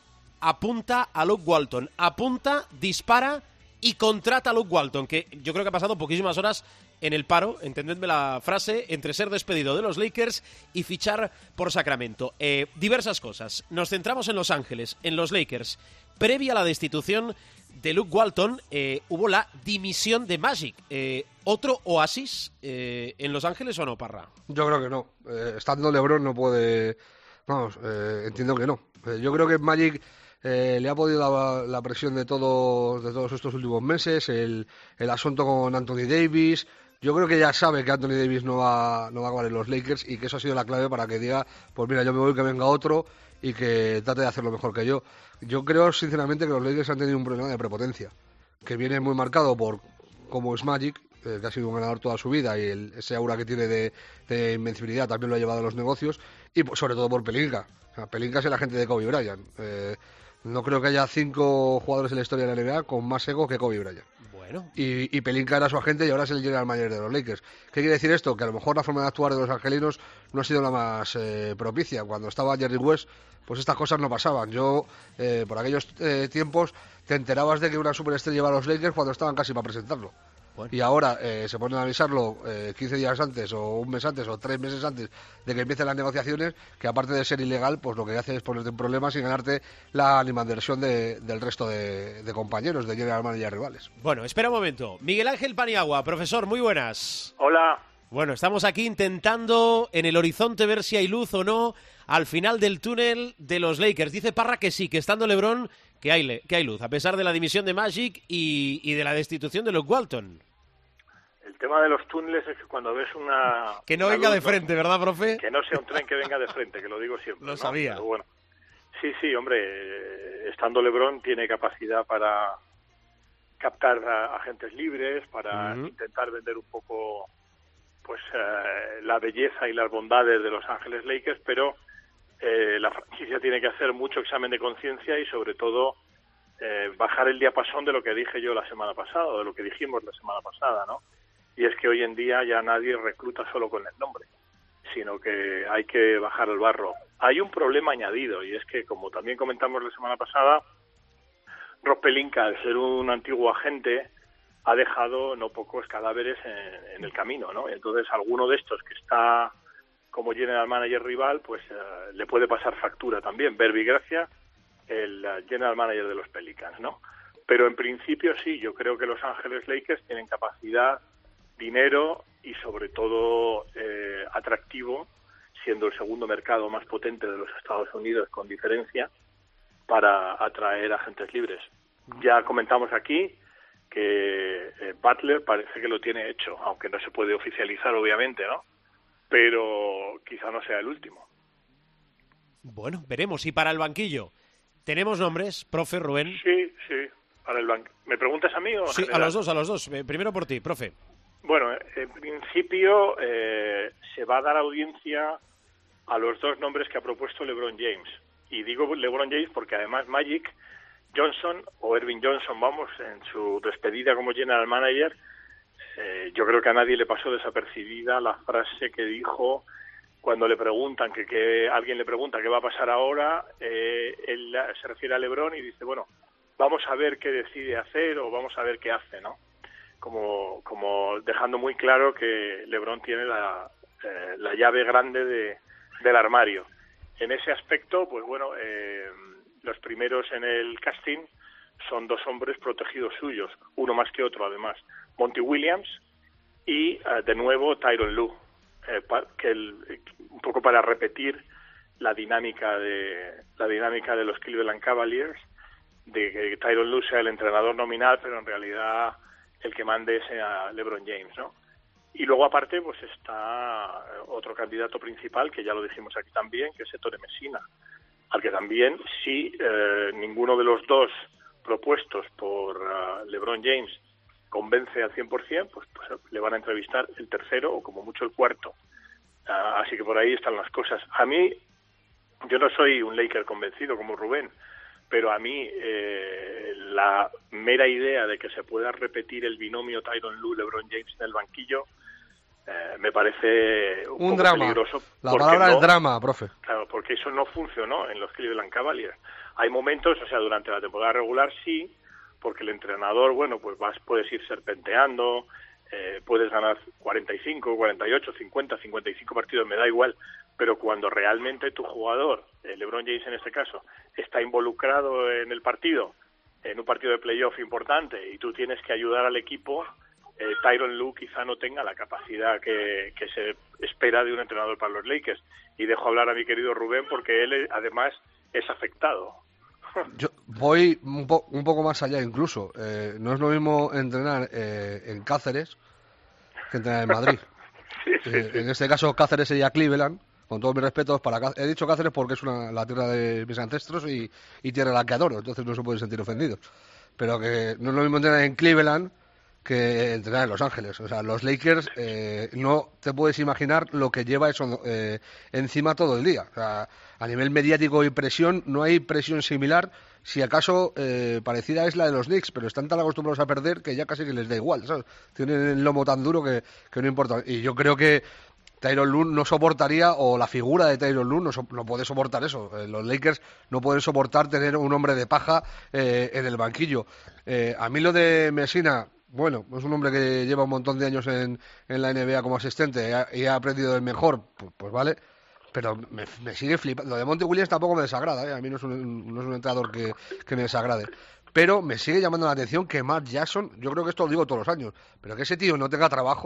apunta a Luke Walton, apunta, dispara y contrata a Luke Walton, que yo creo que ha pasado poquísimas horas en el paro, entendedme la frase, entre ser despedido de los Lakers y fichar por Sacramento. Eh, diversas cosas. Nos centramos en Los Ángeles, en los Lakers. Previa a la destitución de Luke Walton, eh, hubo la dimisión de Magic. Eh, ¿Otro oasis eh, en Los Ángeles o no, Parra? Yo creo que no. Eh, estando LeBron no puede... Vamos, eh, entiendo que no. Eh, yo creo que Magic eh, le ha podido la, la presión de, todo, de todos estos últimos meses, el, el asunto con Anthony Davis. Yo creo que ya sabe que Anthony Davis no va, no va a acabar en los Lakers y que eso ha sido la clave para que diga, pues mira, yo me voy, que venga otro y que trate de hacerlo mejor que yo. Yo creo sinceramente que los Lakers han tenido un problema de prepotencia, que viene muy marcado por cómo es Magic, eh, que ha sido un ganador toda su vida, y el, ese aura que tiene de, de invencibilidad también lo ha llevado a los negocios, y pues, sobre todo por Pelinka. O sea, Pelinka es el agente de Kobe Bryant. Eh, no creo que haya cinco jugadores en la historia de la N B A con más ego que Kobe Bryant. Bueno. Y, y Pelinka era su agente y ahora es el general manager de los Lakers. ¿Qué quiere decir esto? Que a lo mejor la forma de actuar de los angelinos no ha sido la más eh, propicia. Cuando estaba Jerry West, pues estas cosas no pasaban. Yo, eh, por aquellos eh, tiempos, te enterabas de que una superestrella iba a los Lakers cuando estaban casi para presentarlo. Bueno. Y ahora eh, se ponen a avisarlo eh, quince días antes o un mes antes o tres meses antes de que empiecen las negociaciones, que aparte de ser ilegal, pues lo que hace es ponerte en problemas y ganarte la animadversión de, del resto de, de compañeros, de general manager rivales. Bueno, espera un momento. Miguel Ángel Paniagua, profesor, muy buenas. Hola. Bueno, estamos aquí intentando en el horizonte ver si hay luz o no al final del túnel de los Lakers. Dice Parra que sí, que estando LeBron, que hay, le- que hay luz, a pesar de la dimisión de Magic y, y de la destitución de Luke Walton. El tema de los túneles es que cuando ves una... Que no una venga luz, de frente, ¿verdad, profe? Que no sea un tren que venga de frente, que lo digo siempre. Lo ¿no? sabía. Pero bueno, sí, sí, hombre, eh, estando LeBron tiene capacidad para captar a agentes libres, para Ujú. intentar vender un poco pues eh, la belleza y las bondades de Los Ángeles Lakers, pero eh, la franquicia tiene que hacer mucho examen de conciencia y sobre todo eh, bajar el diapasón de lo que dije yo la semana pasada, o de lo que dijimos la semana pasada, ¿no? Y es que hoy en día ya nadie recluta solo con el nombre, sino que hay que bajar el barro. Hay un problema añadido, y es que, como también comentamos la semana pasada, Rob Pelinka, al ser un antiguo agente, ha dejado no pocos cadáveres en, en el camino, ¿no? Entonces, alguno de estos que está como general manager rival, pues uh, le puede pasar factura también. Verbi Gracia, el uh, general manager de los Pelicans, ¿no? Pero en principio sí, yo creo que Los Ángeles Lakers tienen capacidad, dinero y sobre todo eh, atractivo, siendo el segundo mercado más potente de los Estados Unidos con diferencia, para atraer agentes libres. Ya comentamos aquí que eh, Butler parece que lo tiene hecho, aunque no se puede oficializar obviamente, ¿no? Pero quizá no sea el último. Bueno, veremos. Y para el banquillo, ¿tenemos nombres, profe Rubén? Sí, sí, para el banco. ¿Me preguntas a mí o en Sí, a general? los dos, a los dos. Eh, Primero por ti, profe. Bueno, en principio eh, se va a dar audiencia a los dos nombres que ha propuesto LeBron James. Y digo LeBron James porque además Magic Johnson, o Ervin Johnson, vamos, en su despedida como general manager, eh, yo creo que a nadie le pasó desapercibida la frase que dijo cuando le preguntan, que, que alguien le pregunta qué va a pasar ahora, eh, él se refiere a LeBron y dice, bueno, vamos a ver qué decide hacer o vamos a ver qué hace, ¿no? Como, como dejando muy claro que LeBron tiene la, eh, la llave grande de, del armario. En ese aspecto, pues bueno, eh, los primeros en el casting son dos hombres protegidos suyos, uno más que otro además, Monty Williams y uh, de nuevo Tyronn Lue, eh, pa, que el, un poco para repetir la dinámica de la dinámica de los Cleveland Cavaliers, de que Tyronn Lue sea el entrenador nominal, pero en realidad el que mande sea LeBron James, ¿no? Y luego aparte pues está otro candidato principal, que ya lo dijimos aquí también, que es Ettore Messina, al que también, si eh, ninguno de los dos propuestos por uh, LeBron James convence al cien por ciento, pues, pues le van a entrevistar el tercero o como mucho el cuarto. Uh, así que por ahí están las cosas. A mí, yo no soy un Laker convencido como Rubén, pero a mí eh, la mera idea de que se pueda repetir el binomio Tyronn Lue-LeBron James en el banquillo Eh, me parece un, Un poco drama. peligroso. La porque palabra no- es drama, profe. Claro, porque eso no funcionó en los Cleveland Cavaliers. Hay momentos, o sea, durante la temporada regular sí, porque el entrenador, bueno, pues vas, puedes ir serpenteando, eh, puedes ganar cuarenta y cinco, cuarenta y ocho, cincuenta, cincuenta y cinco partidos, me da igual, pero cuando realmente tu jugador, eh, LeBron James en este caso, está involucrado en el partido, en un partido de playoff importante, y tú tienes que ayudar al equipo, eh, Tyronn Lue quizá no tenga la capacidad que, que se espera de un entrenador para los Lakers. Y dejo hablar a mi querido Rubén porque él eh, además es afectado. Yo voy un, po- un poco más allá incluso. Eh, no es lo mismo entrenar eh, en Cáceres que entrenar en Madrid. Sí, sí, Eh, sí. En este caso Cáceres sería Cleveland, con todos mis respetos para Cá- He dicho Cáceres porque es una, la tierra de mis ancestros y, y tierra a la que adoro, entonces no se pueden sentir ofendidos. Pero que no es lo mismo entrenar en Cleveland que entrenar en Los Ángeles. O sea, los Lakers, eh, no te puedes imaginar lo que lleva eso eh, encima todo el día. O sea, a nivel mediático y presión, no hay presión similar, si acaso eh, parecida es la de los Knicks, pero están tan acostumbrados a perder que ya casi que les da igual, ¿sabes? Tienen el lomo tan duro que, que no importa. Y yo creo que Tyronn Lue no soportaría, o la figura de Tyronn Lue no, so- no puede soportar eso. Eh, los Lakers no pueden soportar tener un hombre de paja eh, en el banquillo. Eh, a mí lo de Messina, bueno, es un hombre que lleva un montón de años en, en la N B A como asistente y ha, y ha aprendido del mejor, pues, pues vale, pero me, me sigue flipando. Lo de Monty Williams tampoco me desagrada, ¿eh? A mí no es un, no es un entrenador que, que me desagrade. Pero me sigue llamando la atención que Mark Jackson, yo creo que esto lo digo todos los años, pero que ese tío no tenga trabajo.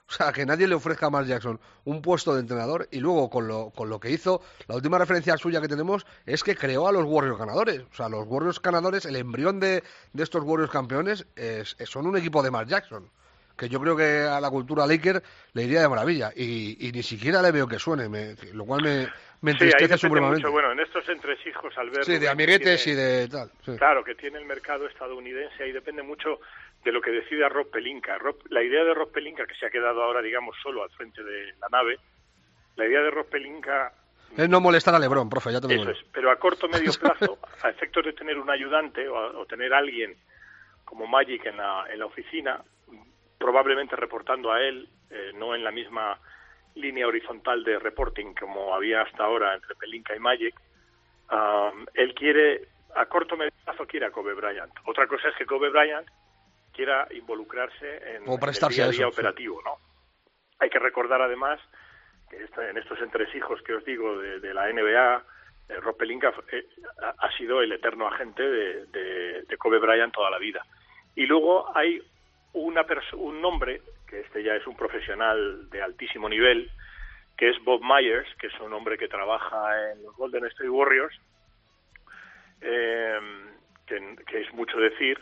O sea, que nadie le ofrezca a Mark Jackson un puesto de entrenador y luego con lo, con lo que hizo, la última referencia suya que tenemos es que creó a los Warriors ganadores. O sea, los Warriors ganadores, el embrión de, de estos Warriors campeones es, es, son un equipo de Mark Jackson, que yo creo que a la cultura Laker le iría de maravilla y, y ni siquiera le veo que suene, me, lo cual me, me entristece sí, supremamente. Mucho, bueno, en estos entresijos, al ver... Sí, de amiguetes tiene, y de tal. Sí. Claro, que tiene el mercado estadounidense, ahí depende mucho de lo que decida Rob Pelinka. Rob, la idea de Rob Pelinka, que se ha quedado ahora, digamos, solo al frente de la nave, la idea de Rob Pelinka... Es no molestar a LeBron, profe, ya te lo digo. Eso es, pero a corto medio plazo, a efectos de tener un ayudante o, a, o tener a alguien como Magic en la, en la oficina, probablemente reportando a él, eh, no en la misma línea horizontal de reporting como había hasta ahora entre Pelinka y Magic, um, él quiere, a corto medio plazo quiere a Kobe Bryant. Otra cosa es que Kobe Bryant quiera involucrarse en, o prestarse en el día a día a eso, operativo, sí. ¿no? Hay que recordar además que en estos entresijos que os digo de, de la N B A, eh, Rob Pelinka eh, ha sido el eterno agente de, de, de Kobe Bryant toda la vida. Y luego hay una un nombre, que este ya es un profesional de altísimo nivel, que es Bob Myers, que es un hombre que trabaja en los Golden State Warriors, eh, que, que es mucho decir,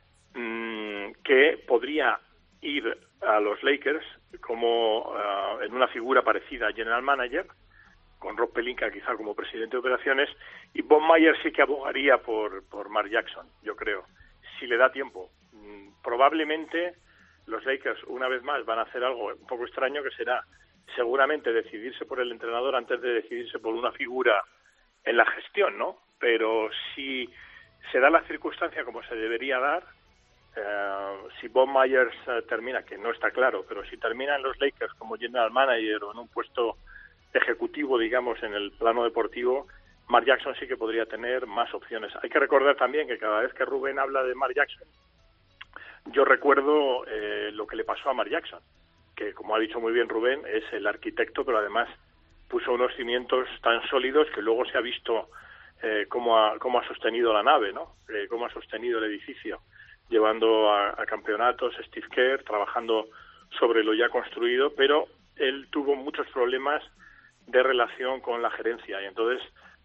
que podría ir a los Lakers como uh, en una figura parecida a General Manager, con Rob Pelinka quizá como presidente de operaciones, y Bob Myers sí que abogaría por, por Mark Jackson, yo creo, si le da tiempo. Mm, probablemente los Lakers, una vez más, van a hacer algo un poco extraño, que será seguramente decidirse por el entrenador antes de decidirse por una figura en la gestión, ¿no? Pero si se da la circunstancia como se debería dar, Uh, si Bob Myers uh, termina, que no está claro, pero si termina en los Lakers como general manager o en un puesto ejecutivo, digamos, en el plano deportivo, Mark Jackson sí que podría tener más opciones. Hay que recordar también que cada vez que Rubén habla de Mark Jackson, yo recuerdo eh, lo que le pasó a Mark Jackson, que como ha dicho muy bien Rubén, es el arquitecto, pero además puso unos cimientos tan sólidos que luego se ha visto eh, cómo, ha, cómo ha sostenido la nave, ¿no? Eh, cómo ha sostenido el edificio, llevando a, a campeonatos, Steve Kerr, trabajando sobre lo ya construido, pero él tuvo muchos problemas de relación con la gerencia y entonces,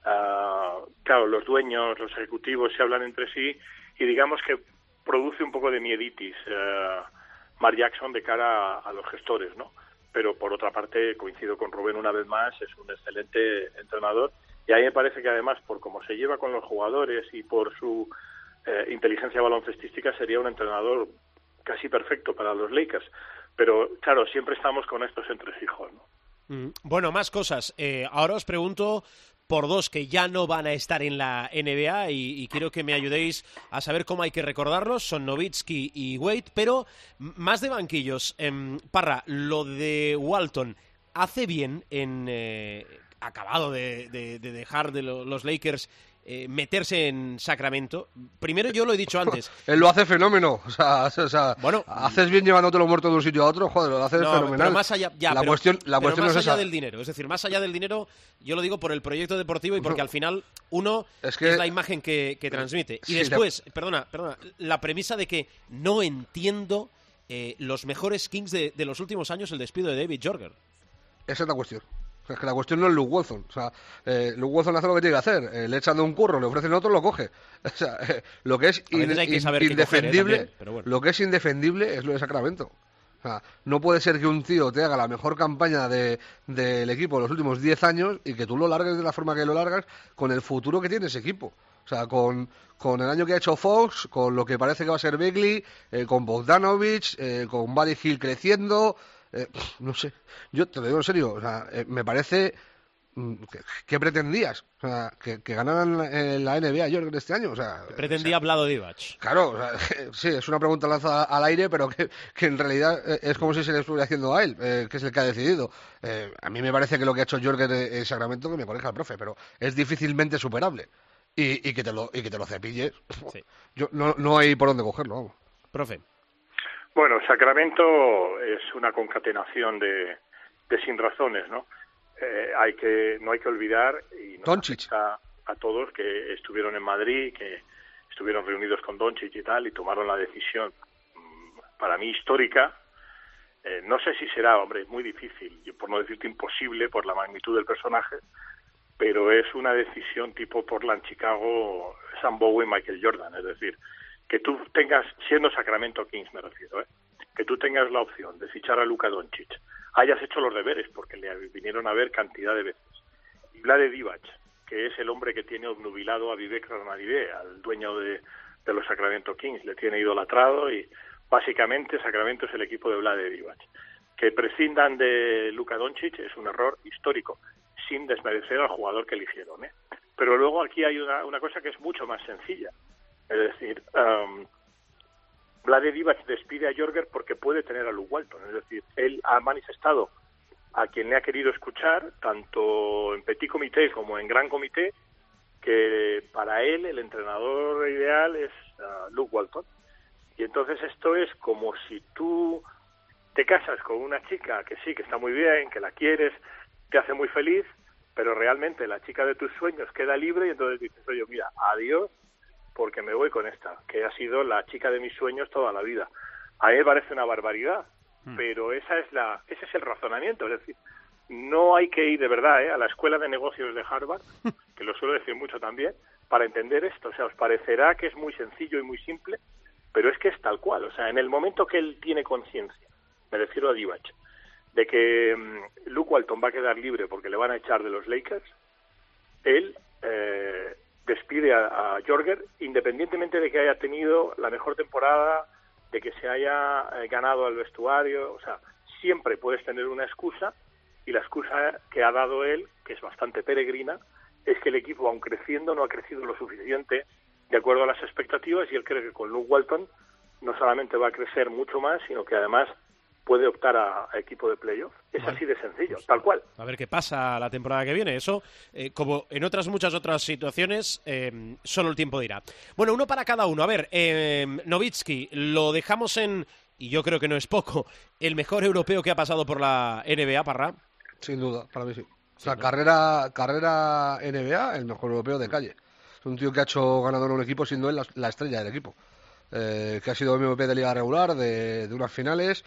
uh, claro, los dueños, los ejecutivos se hablan entre sí y digamos que produce un poco de mieditis uh, Mark Jackson de cara a, a los gestores, ¿no? Pero por otra parte, coincido con Rubén una vez más, es un excelente entrenador y a mí me parece que además por cómo se lleva con los jugadores y por su Eh, inteligencia baloncestística sería un entrenador casi perfecto para los Lakers, pero claro, siempre estamos con estos entresijos, ¿no? Mm, bueno, más cosas. Eh, ahora os pregunto por dos que ya no van a estar en la N B A y, y quiero que me ayudéis a saber cómo hay que recordarlos. Son Nowitzki y Wade, pero más de banquillos. Eh, Parra, lo de Walton, ¿hace bien en eh, acabado de, de, de dejar de lo, los Lakers Eh, meterse en Sacramento? Primero, yo lo he dicho antes. Él lo hace fenómeno. O sea, o sea bueno, haces bien llevándotelo muerto de un sitio a otro, joder, lo haces no, fenomenal. Pero más allá, ya, la pero, cuestión, la pero cuestión más no es allá esa. del dinero. Es decir, más allá del dinero, yo lo digo por el proyecto deportivo y porque al final uno es, que, es la imagen que, que transmite. Y sí, después, la... perdona, perdona, la premisa de que no entiendo eh, los mejores Kings de, de los últimos años, el despido de David Jorger. Esa es la cuestión. Es que la cuestión no es Luke Walton. O sea, eh, Luke Walton hace lo que tiene que hacer. Eh, le echan de un curro, le ofrecen otro, lo coge. O sea, eh, lo que es in, que in, indefendible, coger, eh, también, bueno. Lo que es indefendible es lo de Sacramento. O sea, no puede ser que un tío te haga la mejor campaña de, del equipo en los últimos diez años y que tú lo largues de la forma que lo largas con el futuro que tiene ese equipo. O sea, con, con el año que ha hecho Fox, con lo que parece que va a ser Begley, eh, con Bogdanovich, eh, con Buddy Hield creciendo... Eh, no sé, yo te lo digo en serio, o sea, eh, me parece ¿qué, qué pretendías? O sea, que, que ganaran en la N B A Jordan este año, o sea, ¿qué pretendía Vlado Divac? Claro, o sea, sí, es una pregunta lanzada al aire, pero que, que en realidad es como si se le estuviera haciendo a él, eh, que es el que ha decidido. Eh, a mí me parece que lo que ha hecho Jordan en Sacramento, que me corrija el profe, pero es difícilmente superable y, y que te lo y que te lo cepilles. Sí. Yo no, no hay por dónde cogerlo, vamos. Profe. Bueno, Sacramento es una concatenación de, de sin razones, ¿no? Eh, hay que no hay que olvidar y nos afecta a todos que estuvieron en Madrid, que estuvieron reunidos con Doncic y tal y tomaron la decisión para mí histórica Eh, no sé si será, hombre, es muy difícil, por no decirte imposible, por la magnitud del personaje, pero es una decisión tipo Portland, Chicago, Sam Bowen, Michael Jordan, es decir, que tú tengas, siendo Sacramento Kings me refiero, ¿eh? que tú tengas la opción de fichar a Luka Doncic, hayas hecho los deberes, porque le vinieron a ver cantidad de veces, y Vlade Divac, que es el hombre que tiene obnubilado a Vivek Ranadivé, al dueño de, de los Sacramento Kings, le tiene idolatrado y básicamente Sacramento es el equipo de Vlade Divac. Que prescindan de Luka Doncic es un error histórico, sin desmerecer al jugador que eligieron, ¿eh? Pero luego aquí hay una, una cosa que es mucho más sencilla, es decir, um, Vlade Divac despide a Jorger porque puede tener a Luke Walton, es decir, él ha manifestado a quien le ha querido escuchar, tanto en petit comité como en gran comité, que para él el entrenador ideal es uh, Luke Walton. Y entonces esto es como si tú te casas con una chica que sí, que está muy bien, que la quieres, te hace muy feliz, pero realmente la chica de tus sueños queda libre y entonces dices, oye, mira, adiós, porque me voy con esta, que ha sido la chica de mis sueños toda la vida. A mí me parece una barbaridad, hmm. pero esa es la, ese es el razonamiento, es decir, no hay que ir de verdad ¿eh? a la escuela de negocios de Harvard, que lo suelo decir mucho también, para entender esto. O sea, os parecerá que es muy sencillo y muy simple, pero es que es tal cual. O sea, en el momento que él tiene conciencia, me refiero a Divac, de que um, Luke Walton va a quedar libre porque le van a echar de los Lakers, él eh, despide a, a Jorger, independientemente de que haya tenido la mejor temporada, de que se haya eh, ganado al vestuario. O sea, siempre puedes tener una excusa, y la excusa que ha dado él, que es bastante peregrina, es que el equipo, aun creciendo, no ha crecido lo suficiente de acuerdo a las expectativas, y él cree que con Luke Walton no solamente va a crecer mucho más, sino que además puede optar a, a equipo de playoff. Es bueno, así de sencillo, pues, tal cual. A ver qué pasa la temporada que viene. Eso, eh, como en otras muchas otras situaciones, eh, solo el tiempo dirá. Bueno, uno para cada uno. A ver, eh, Nowitzki, lo dejamos en, y yo creo que no es poco, el mejor europeo que ha pasado por la N B A, Parra. Sin duda, para mí sí. O sea, sí, ¿no? carrera, carrera N B A, el mejor europeo de calle. Es un tío que ha hecho ganador en un equipo siendo él la, la estrella del equipo. Eh, que ha sido M V P de liga regular, de, de unas finales,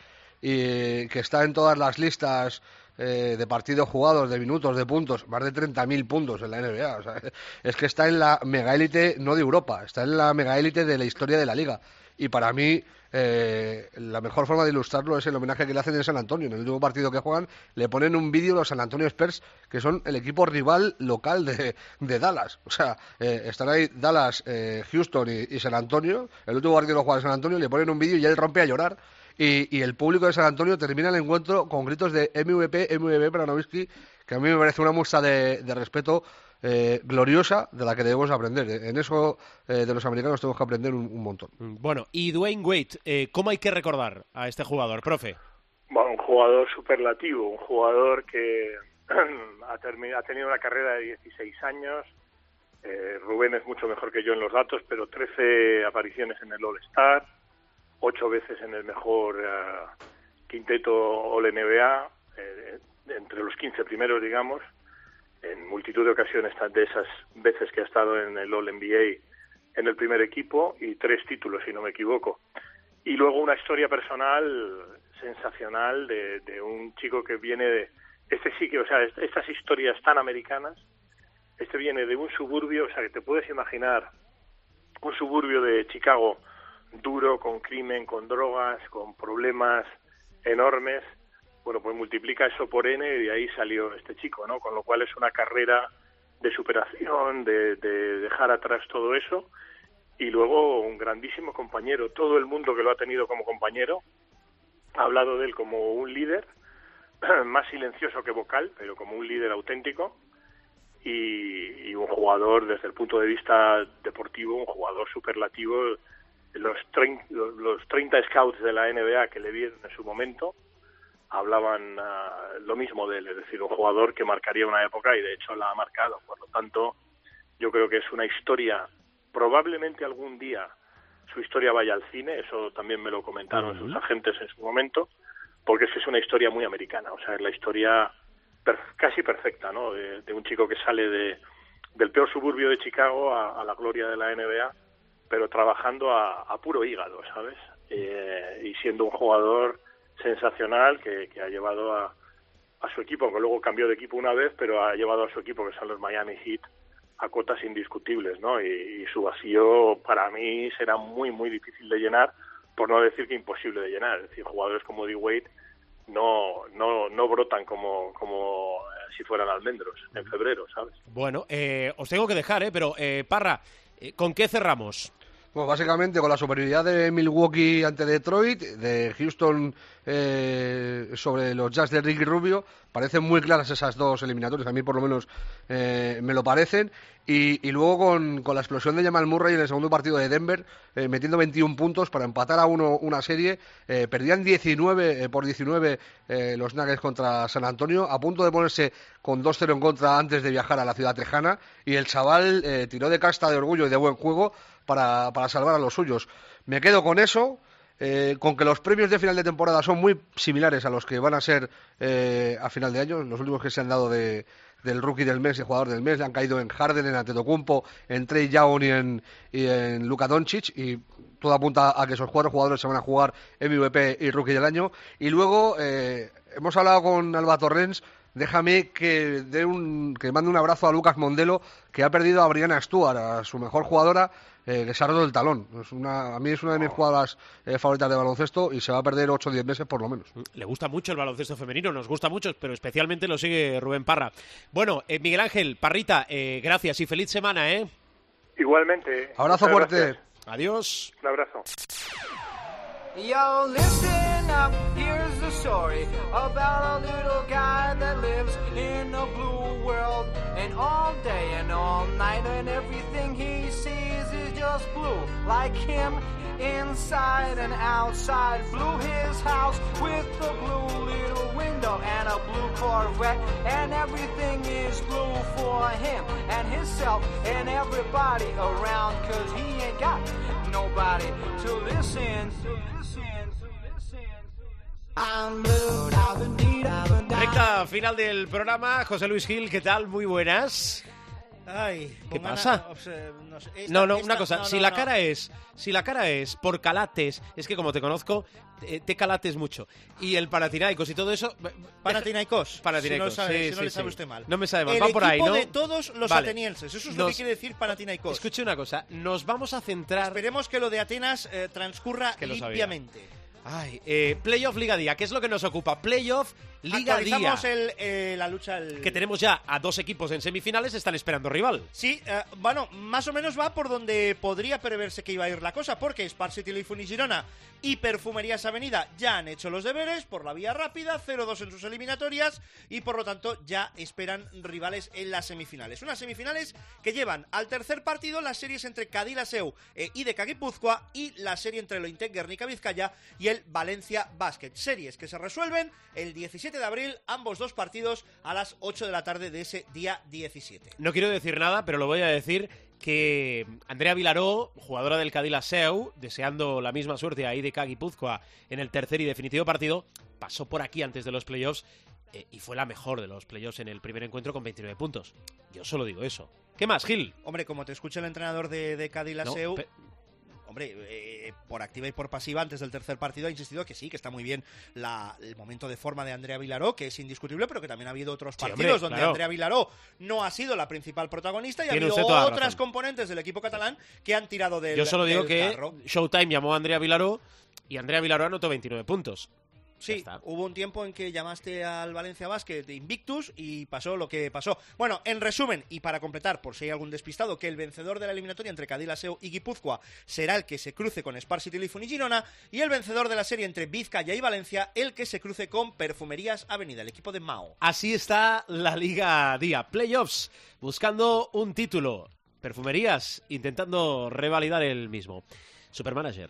y que está en todas las listas eh, de partidos jugados, de minutos, de puntos, más de treinta mil puntos en la N B A. O sea, es que está en la mega élite, no de Europa, está en la mega élite de la historia de la liga. Y para mí, eh, la mejor forma de ilustrarlo es el homenaje que le hacen en San Antonio. En el último partido que juegan, le ponen un vídeo los San Antonio Spurs, que son el equipo rival local de, de Dallas. O sea, eh, están ahí Dallas, eh, Houston y, y San Antonio. El último partido lo juega en San Antonio, le ponen un vídeo y él rompe a llorar. Y, y el público de San Antonio termina el encuentro con gritos de M V P, M V P para Nowitzki, que a mí me parece una muestra de, de respeto eh, gloriosa, de la que debemos aprender. En eso eh, de los americanos tenemos que aprender un, un montón. Bueno, y Dwayne Wade, eh, ¿cómo hay que recordar a este jugador, profe? Bueno, un jugador superlativo, un jugador que ha, terminado, ha tenido una carrera de dieciséis años. Eh, Rubén es mucho mejor que yo en los datos, pero trece apariciones en el All-Star, ocho veces en el mejor uh, quinteto All-N B A, eh, entre los quince primeros, digamos, en multitud de ocasiones de esas veces que ha estado en el All-N B A en el primer equipo, y tres títulos, si no me equivoco. Y luego una historia personal sensacional de, de un chico que viene de... Este sí que, o sea, estas historias tan americanas, este viene de un suburbio, o sea, que te puedes imaginar un suburbio de Chicago duro, con crimen, con drogas, con problemas enormes. Bueno, pues multiplica eso por N y de ahí salió este chico, ¿no? Con lo cual es una carrera de superación, de, de dejar atrás todo eso, y luego un grandísimo compañero. Todo el mundo que lo ha tenido como compañero ha hablado de él como un líder, más silencioso que vocal, pero como un líder auténtico, y, y un jugador desde el punto de vista deportivo, un jugador superlativo. Los treinta, los, los treinta scouts de la N B A que le vieron en su momento hablaban uh, lo mismo de él, es decir, un jugador que marcaría una época, y de hecho la ha marcado. Por lo tanto, yo creo que es una historia, probablemente algún día su historia vaya al cine, eso también me lo comentaron uh-huh. sus agentes en su momento, porque es que es una historia muy americana, o sea, es la historia per, casi perfecta, ¿no? De, de un chico que sale de, del peor suburbio de Chicago a, a la gloria de la N B A, pero trabajando a, a puro hígado, ¿sabes? Eh, y siendo un jugador sensacional que, que ha llevado a, a su equipo, que luego cambió de equipo una vez, pero ha llevado a su equipo, que son los Miami Heat, a cotas indiscutibles, ¿no? Y, y su vacío para mí será muy, muy difícil de llenar, por no decir que imposible de llenar. Es decir, jugadores como D-Wade no no no brotan como como si fueran almendros en febrero, ¿sabes? Bueno, eh, os tengo que dejar, ¿eh? Pero, eh, Parra, eh, ¿con qué cerramos? Pues básicamente con la superioridad de Milwaukee ante Detroit, de Houston eh, sobre los Jazz de Ricky Rubio. Parecen muy claras esas dos eliminatorias, a mí por lo menos eh, me lo parecen. Y, y luego con, con la explosión de Jamal Murray en el segundo partido de Denver, eh, metiendo veintiún puntos para empatar a uno una serie. Eh, perdían diecinueve eh, por diecinueve eh, los Nuggets contra San Antonio, a punto de ponerse con dos cero en contra antes de viajar a la ciudad tejana. Y el chaval eh, tiró de casta de orgullo y de buen juego para, para salvar a los suyos. Me quedo con eso. Eh, con que los premios de final de temporada son muy similares a los que van a ser eh, a final de año. Los últimos que se han dado de, del rookie del mes y jugador del mes le han caído en Harden, en Antetokounmpo, en Trey Young y en, y en Luka Doncic, y todo apunta a que esos cuatro jugadores se van a jugar M V P y rookie del año. Y luego eh, hemos hablado con Alba Torrens. Déjame que dé un que mande un abrazo a Lucas Mondelo, que ha perdido a Brianna Stewart, a su mejor jugadora, eh, que se ha roto el talón. Es una, a mí es una de mis jugadoras eh, favoritas de baloncesto y se va a perder ocho o diez meses por lo menos. Le gusta mucho el baloncesto femenino, nos gusta mucho, pero especialmente lo sigue Rubén Parra. Bueno, eh, Miguel Ángel, Parrita, eh, gracias y feliz semana, ¿eh? Igualmente. Abrazo Muchas fuerte. Gracias. Adiós. Un abrazo. Yo, listen up, here's the story about a little guy that lives in a blue world. And all day and all night and everything he sees is just blue. Like him, inside and outside. Blue his house with a blue little window and a blue Corvette. And everything is blue for him and himself and everybody around. Cause he ain't got nobody to listen to. Recta final del programa. José Luis Gil, ¿qué tal? Muy buenas. Ay, ¿qué gana, pasa? O sea, no, sé, esta, no, no, esta, una cosa. no, si no, la no. cara es, si la cara es por calates, es que como te conozco, te, te calates mucho. Y el Panathinaikos y todo eso. Panathinaikos. Panathinaikos. Si no, sabe, sí, si no sí, le sabe sí. usted mal. No me sabe mal. El Va por ahí, equipo ¿no? de todos los Vale. atenienses. Eso es Nos- lo que quiere decir Panathinaikos. Escuche una cosa. Nos vamos a centrar. Esperemos que lo de Atenas eh, transcurra que lo sabía. limpiamente. Ay, eh, Playoff Liga Día, ¿qué es lo que nos ocupa? Playoff Liga Día. Actualizamos el, eh, la lucha. El... Que tenemos ya a dos equipos en semifinales, están esperando rival. Sí, eh, bueno, más o menos va por donde podría preverse que iba a ir la cosa, porque Spar City, Leifun y Girona y Perfumerías Avenida ya han hecho los deberes por la vía rápida, cero dos en sus eliminatorias, y por lo tanto ya esperan rivales en las semifinales. Unas semifinales que llevan al tercer partido las series entre Cadilaseu e I D K Guipúzcoa y la serie entre el Ointec Guernica Vizcaya y el Valencia Basket. Series que se resuelven el diecisiete de abril, ambos dos partidos a las ocho de la tarde de ese día diecisiete. No quiero decir nada, pero lo voy a decir que Andrea Vilaró, jugadora del Cadilaseu, deseando la misma suerte a I D K Guipúzcoa en el tercer y definitivo partido, pasó por aquí antes de los playoffs eh, y fue la mejor de los playoffs en el primer encuentro con veintinueve puntos. Yo solo digo eso. ¿Qué más, Gil? Hombre, como te escucha el entrenador de, de Cadilaseu... No, pe- Hombre, eh, por activa y por pasiva, antes del tercer partido ha insistido que sí, que está muy bien la, el momento de forma de Andrea Vilaró, que es indiscutible, pero que también ha habido otros Sí, partidos hombre, donde claro. Andrea Vilaró no ha sido la principal protagonista y ha Tiene habido usted toda la otras razón. componentes del equipo catalán que han tirado del Yo solo digo del que carro. Showtime llamó a Andrea Vilaró y Andrea Vilaró anotó veintinueve puntos. Sí, hubo un tiempo en que llamaste al Valencia Basket de Invictus y pasó lo que pasó. Bueno, en resumen, y para completar, por si hay algún despistado, que el vencedor de la eliminatoria entre Cadilaseu y Guipúzcoa será el que se cruce con Spar City, Leifun y Girona, y el vencedor de la serie entre Vizcaya y Valencia, el que se cruce con Perfumerías Avenida, el equipo de Mao. Así está la Liga Día. Playoffs, buscando un título. Perfumerías, intentando revalidar el mismo. Supermanager.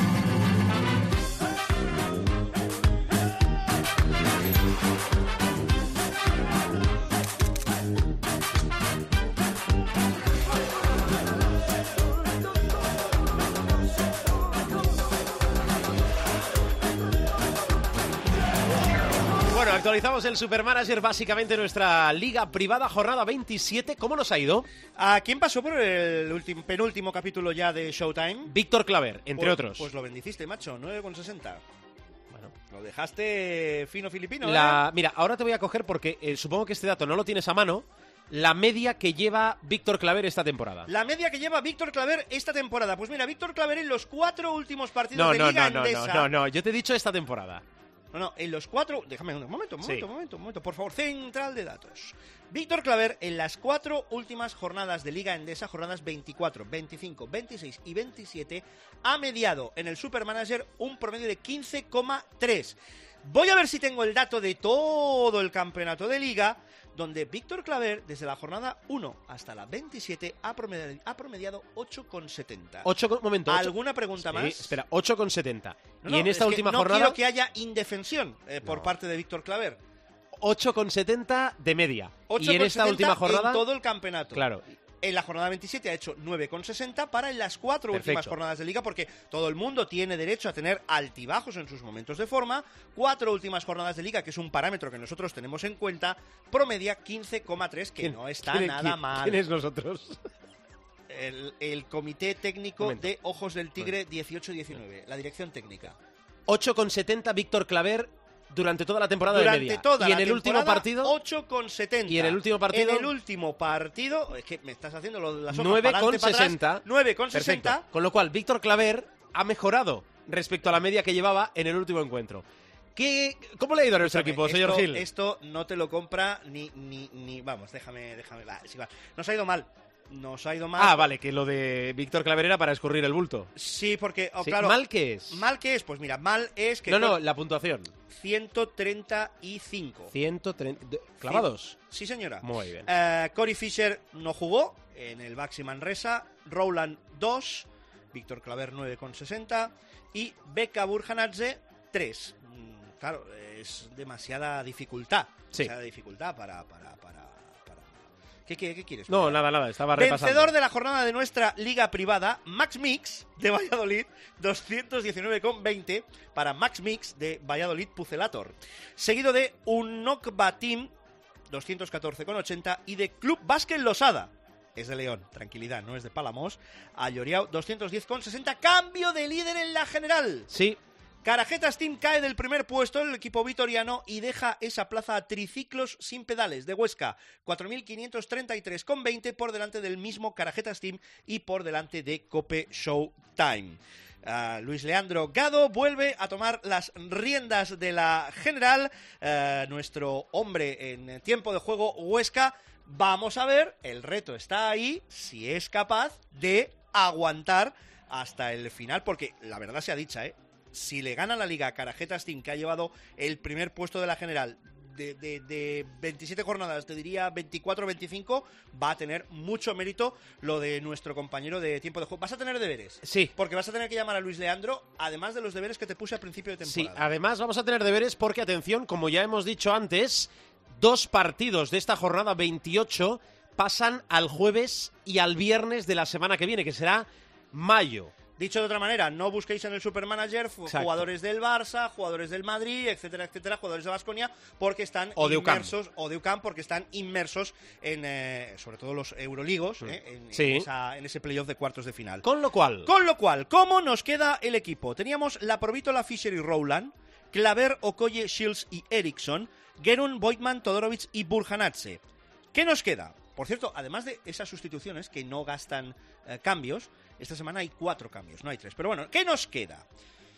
Bueno, actualizamos el Supermanager, básicamente nuestra liga privada, jornada veintisiete. ¿Cómo nos ha ido? ¿A quién pasó por el último, penúltimo capítulo ya de Showtime? Víctor Claver, entre Pues- otros. Pues lo bendiciste, macho, nueve con sesenta. Bueno, Lo dejaste fino filipino, La, ¿eh? Mira, ahora te voy a coger porque eh, supongo que este dato no lo tienes a mano. La media que lleva Víctor Claver esta temporada. La media que lleva Víctor Claver esta temporada. Pues mira, Víctor Claver en los cuatro últimos partidos No, de no, Liga no, no, Endesa... no, no, no, yo te he dicho esta temporada. No, no, en los cuatro... Déjame un momento, un momento, Sí. un momento, un momento, por favor. Central de datos. Víctor Claver en las cuatro últimas jornadas de Liga Endesa, jornadas veinticuatro, veinticinco, veintiséis y veintisiete, ha mediado en el Supermanager un promedio de quince coma tres. Voy a ver si tengo el dato de todo el campeonato de Liga, donde Víctor Claver, desde la jornada uno hasta la veintisiete, ha promediado, ha promediado ocho coma setenta. ocho, momento, ocho. ¿Alguna pregunta Sí, más? espera, ocho coma setenta. No, y no, en esta es que última no jornada, quiero que haya indefensión eh, por parte de Víctor Claver. ocho coma setenta de media. ocho Y en coma esta setenta última jornada, en todo el campeonato. claro, En la jornada veintisiete ha hecho nueve coma sesenta para en las cuatro Perfecto. últimas jornadas de Liga, porque todo el mundo tiene derecho a tener altibajos en sus momentos de forma. Cuatro últimas jornadas de Liga, que es un parámetro que nosotros tenemos en cuenta, promedia quince coma tres, que ¿quién- no está quién- nada quién- mal. ¿Quién es nosotros? El, el Comité Técnico Momento. de Ojos del Tigre dieciocho diecinueve, la dirección técnica. ocho coma setenta Víctor Claver durante toda la temporada Durante de media. toda y la en el último temporada, partido, ocho coma setenta. Y en el último partido, En el último partido, es que me estás haciendo lo de las hojas nueve para coma adelante, para atrás. sesenta. nueve coma sesenta. Perfecto. Con lo cual, Víctor Claver ha mejorado respecto a la media que llevaba en el último encuentro. ¿Qué, ¿Cómo le ha ido a nuestro equipo, señor esto, Gil? Esto no te lo compra ni, ni, ni vamos, déjame, déjame, va, es igual. Nos ha ido mal, nos ha ido mal. Ah, vale, que lo de Víctor Claver era para escurrir el bulto. Sí, porque, oh, Sí, claro. ¿mal qué es? ¿Mal qué es? Pues mira, mal es que... No, no, con la puntuación. ciento treinta y cinco. ciento treinta. de- ¿Clavados? Sí, señora. Muy bien. Eh, Cory Fisher no jugó en el Baxi Manresa, Rowland dos, Víctor Claver nueve coma sesenta y Beka Burjanadze tres. Mm, Claro, es demasiada dificultad. Sí. Demasiada dificultad para... para, para, para... ¿Qué, qué, qué quieres? No, nada, nada, estaba repasando. Vencedor de la jornada de nuestra liga privada, Max Mix de Valladolid, doscientos diecinueve coma veinte para Max Mix de Valladolid Pucelator. Seguido de Unokba Team, doscientos catorce coma ochenta y de Club Básquet Losada. Es de León, tranquilidad, no es de Palamos. A Lloriao, doscientos diez coma sesenta. Cambio de líder en la general. Sí. Carajetas Team cae del primer puesto el equipo vitoriano y deja esa plaza a Triciclos sin pedales de Huesca, cuatro mil quinientos treinta y tres coma veinte por delante del mismo Carajetas Team y por delante de Cope Showtime. Uh, Luis Leandro Gado vuelve a tomar las riendas de la general, uh, nuestro hombre en tiempo de juego Huesca. Vamos a ver, el reto está ahí, si es capaz de aguantar hasta el final, porque la verdad sea dicha, ¿eh? Si le gana la liga a Carajetas Team, que ha llevado el primer puesto de la general de, de, de veintisiete jornadas, te diría veinticuatro veinticinco, va a tener mucho mérito lo de nuestro compañero de tiempo de juego. ¿Vas a tener deberes? Sí. Porque vas a tener que llamar a Luis Leandro, además de los deberes que te puse al principio de Sí, temporada. además vamos a tener deberes porque, atención, como ya hemos dicho antes, dos partidos de esta jornada veintiocho pasan al jueves y al viernes de la semana que viene, que será mayo. Dicho de otra manera, no busquéis en el Supermanager fu- Exacto. jugadores del Barça, jugadores del Madrid, etcétera, etcétera, jugadores de Baskonia, porque están O de U C A M. inmersos, o de U C A M, porque están inmersos en, eh, sobre todo los Euroligos, eh, en, Sí. en, esa- en ese playoff de cuartos de final. Con lo cual, Con lo cual, ¿cómo nos queda el equipo? Teníamos la Provítola, Fisher y Rowland, Claver, Okoye, Shields y Eriksson, Gerun, Voigtman, Todorovic y Burjanadze. ¿Qué nos queda? Por cierto, además de esas sustituciones que no gastan eh, cambios, esta semana hay cuatro cambios, no hay tres. Pero bueno, ¿qué nos queda?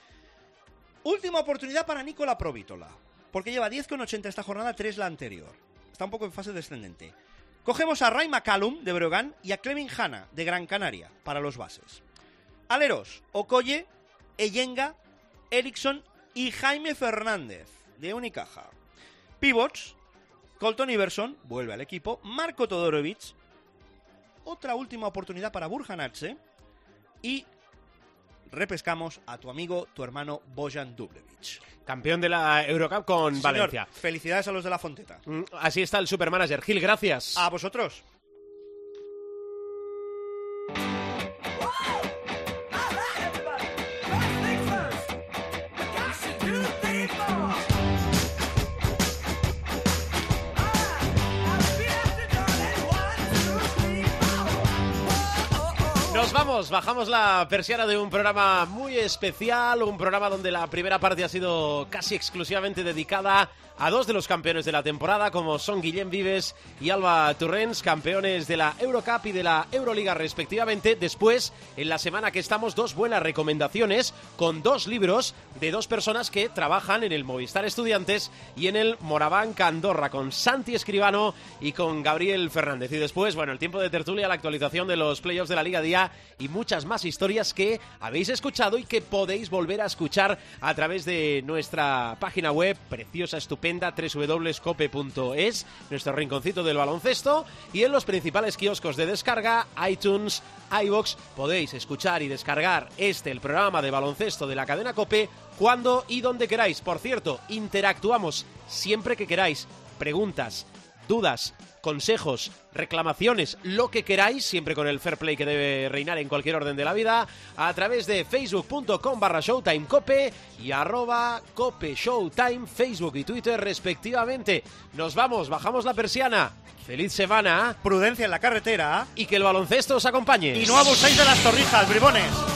Última oportunidad para Nicola Provítola, porque lleva diez coma ochenta esta jornada, tres la anterior. Está un poco en fase descendente. Cogemos a Ray McCallum, de Breogán, y a Clevin Hanna, de Gran Canaria, para los bases. Aleros, Okoye, Eyenga, Eriksson y Jaime Fernández, de Unicaja. Pivots, Colton Iverson, vuelve al equipo, Marko Todorovic, otra última oportunidad para Burjanadze, y repescamos a tu amigo, tu hermano Bojan Dublevic. campeón de la Eurocup con Señor, Valencia. felicidades a los de la Fonteta. Mm, Así está el Supermanager. Gil, gracias. A vosotros. Nos vamos, bajamos la persiana de un programa muy especial, un programa donde la primera parte ha sido casi exclusivamente dedicada a dos de los campeones de la temporada, como son Guillem Vives y Alba Torrens, campeones de la Eurocup y de la Euroliga respectivamente. Después, en la semana que estamos, dos buenas recomendaciones con dos libros de dos personas que trabajan en el Movistar Estudiantes y en el Morabanc Andorra, con Santi Escribano y con Gabriel Fernández. Y después, bueno, el tiempo de tertulia, la actualización de los playoffs de la Liga Día y muchas más historias que habéis escuchado y que podéis volver a escuchar a través de nuestra página web preciosa, estupenda, doble u doble u doble u punto cope punto es, nuestro rinconcito del baloncesto, y en los principales kioscos de descarga, iTunes, iVoox. Podéis escuchar y descargar este, el programa de baloncesto de la cadena COPE, cuando y donde queráis. Por cierto, interactuamos siempre que queráis. Preguntas, dudas, consejos, reclamaciones, lo que queráis, siempre con el fair play que debe reinar en cualquier orden de la vida, a través de facebook.com barra showtimecope y arroba cope showtime, Facebook y Twitter respectivamente. Nos vamos, bajamos la persiana. Feliz semana. Prudencia en la carretera. Y que el baloncesto os acompañe. Y no abuséis de las torrijas, bribones.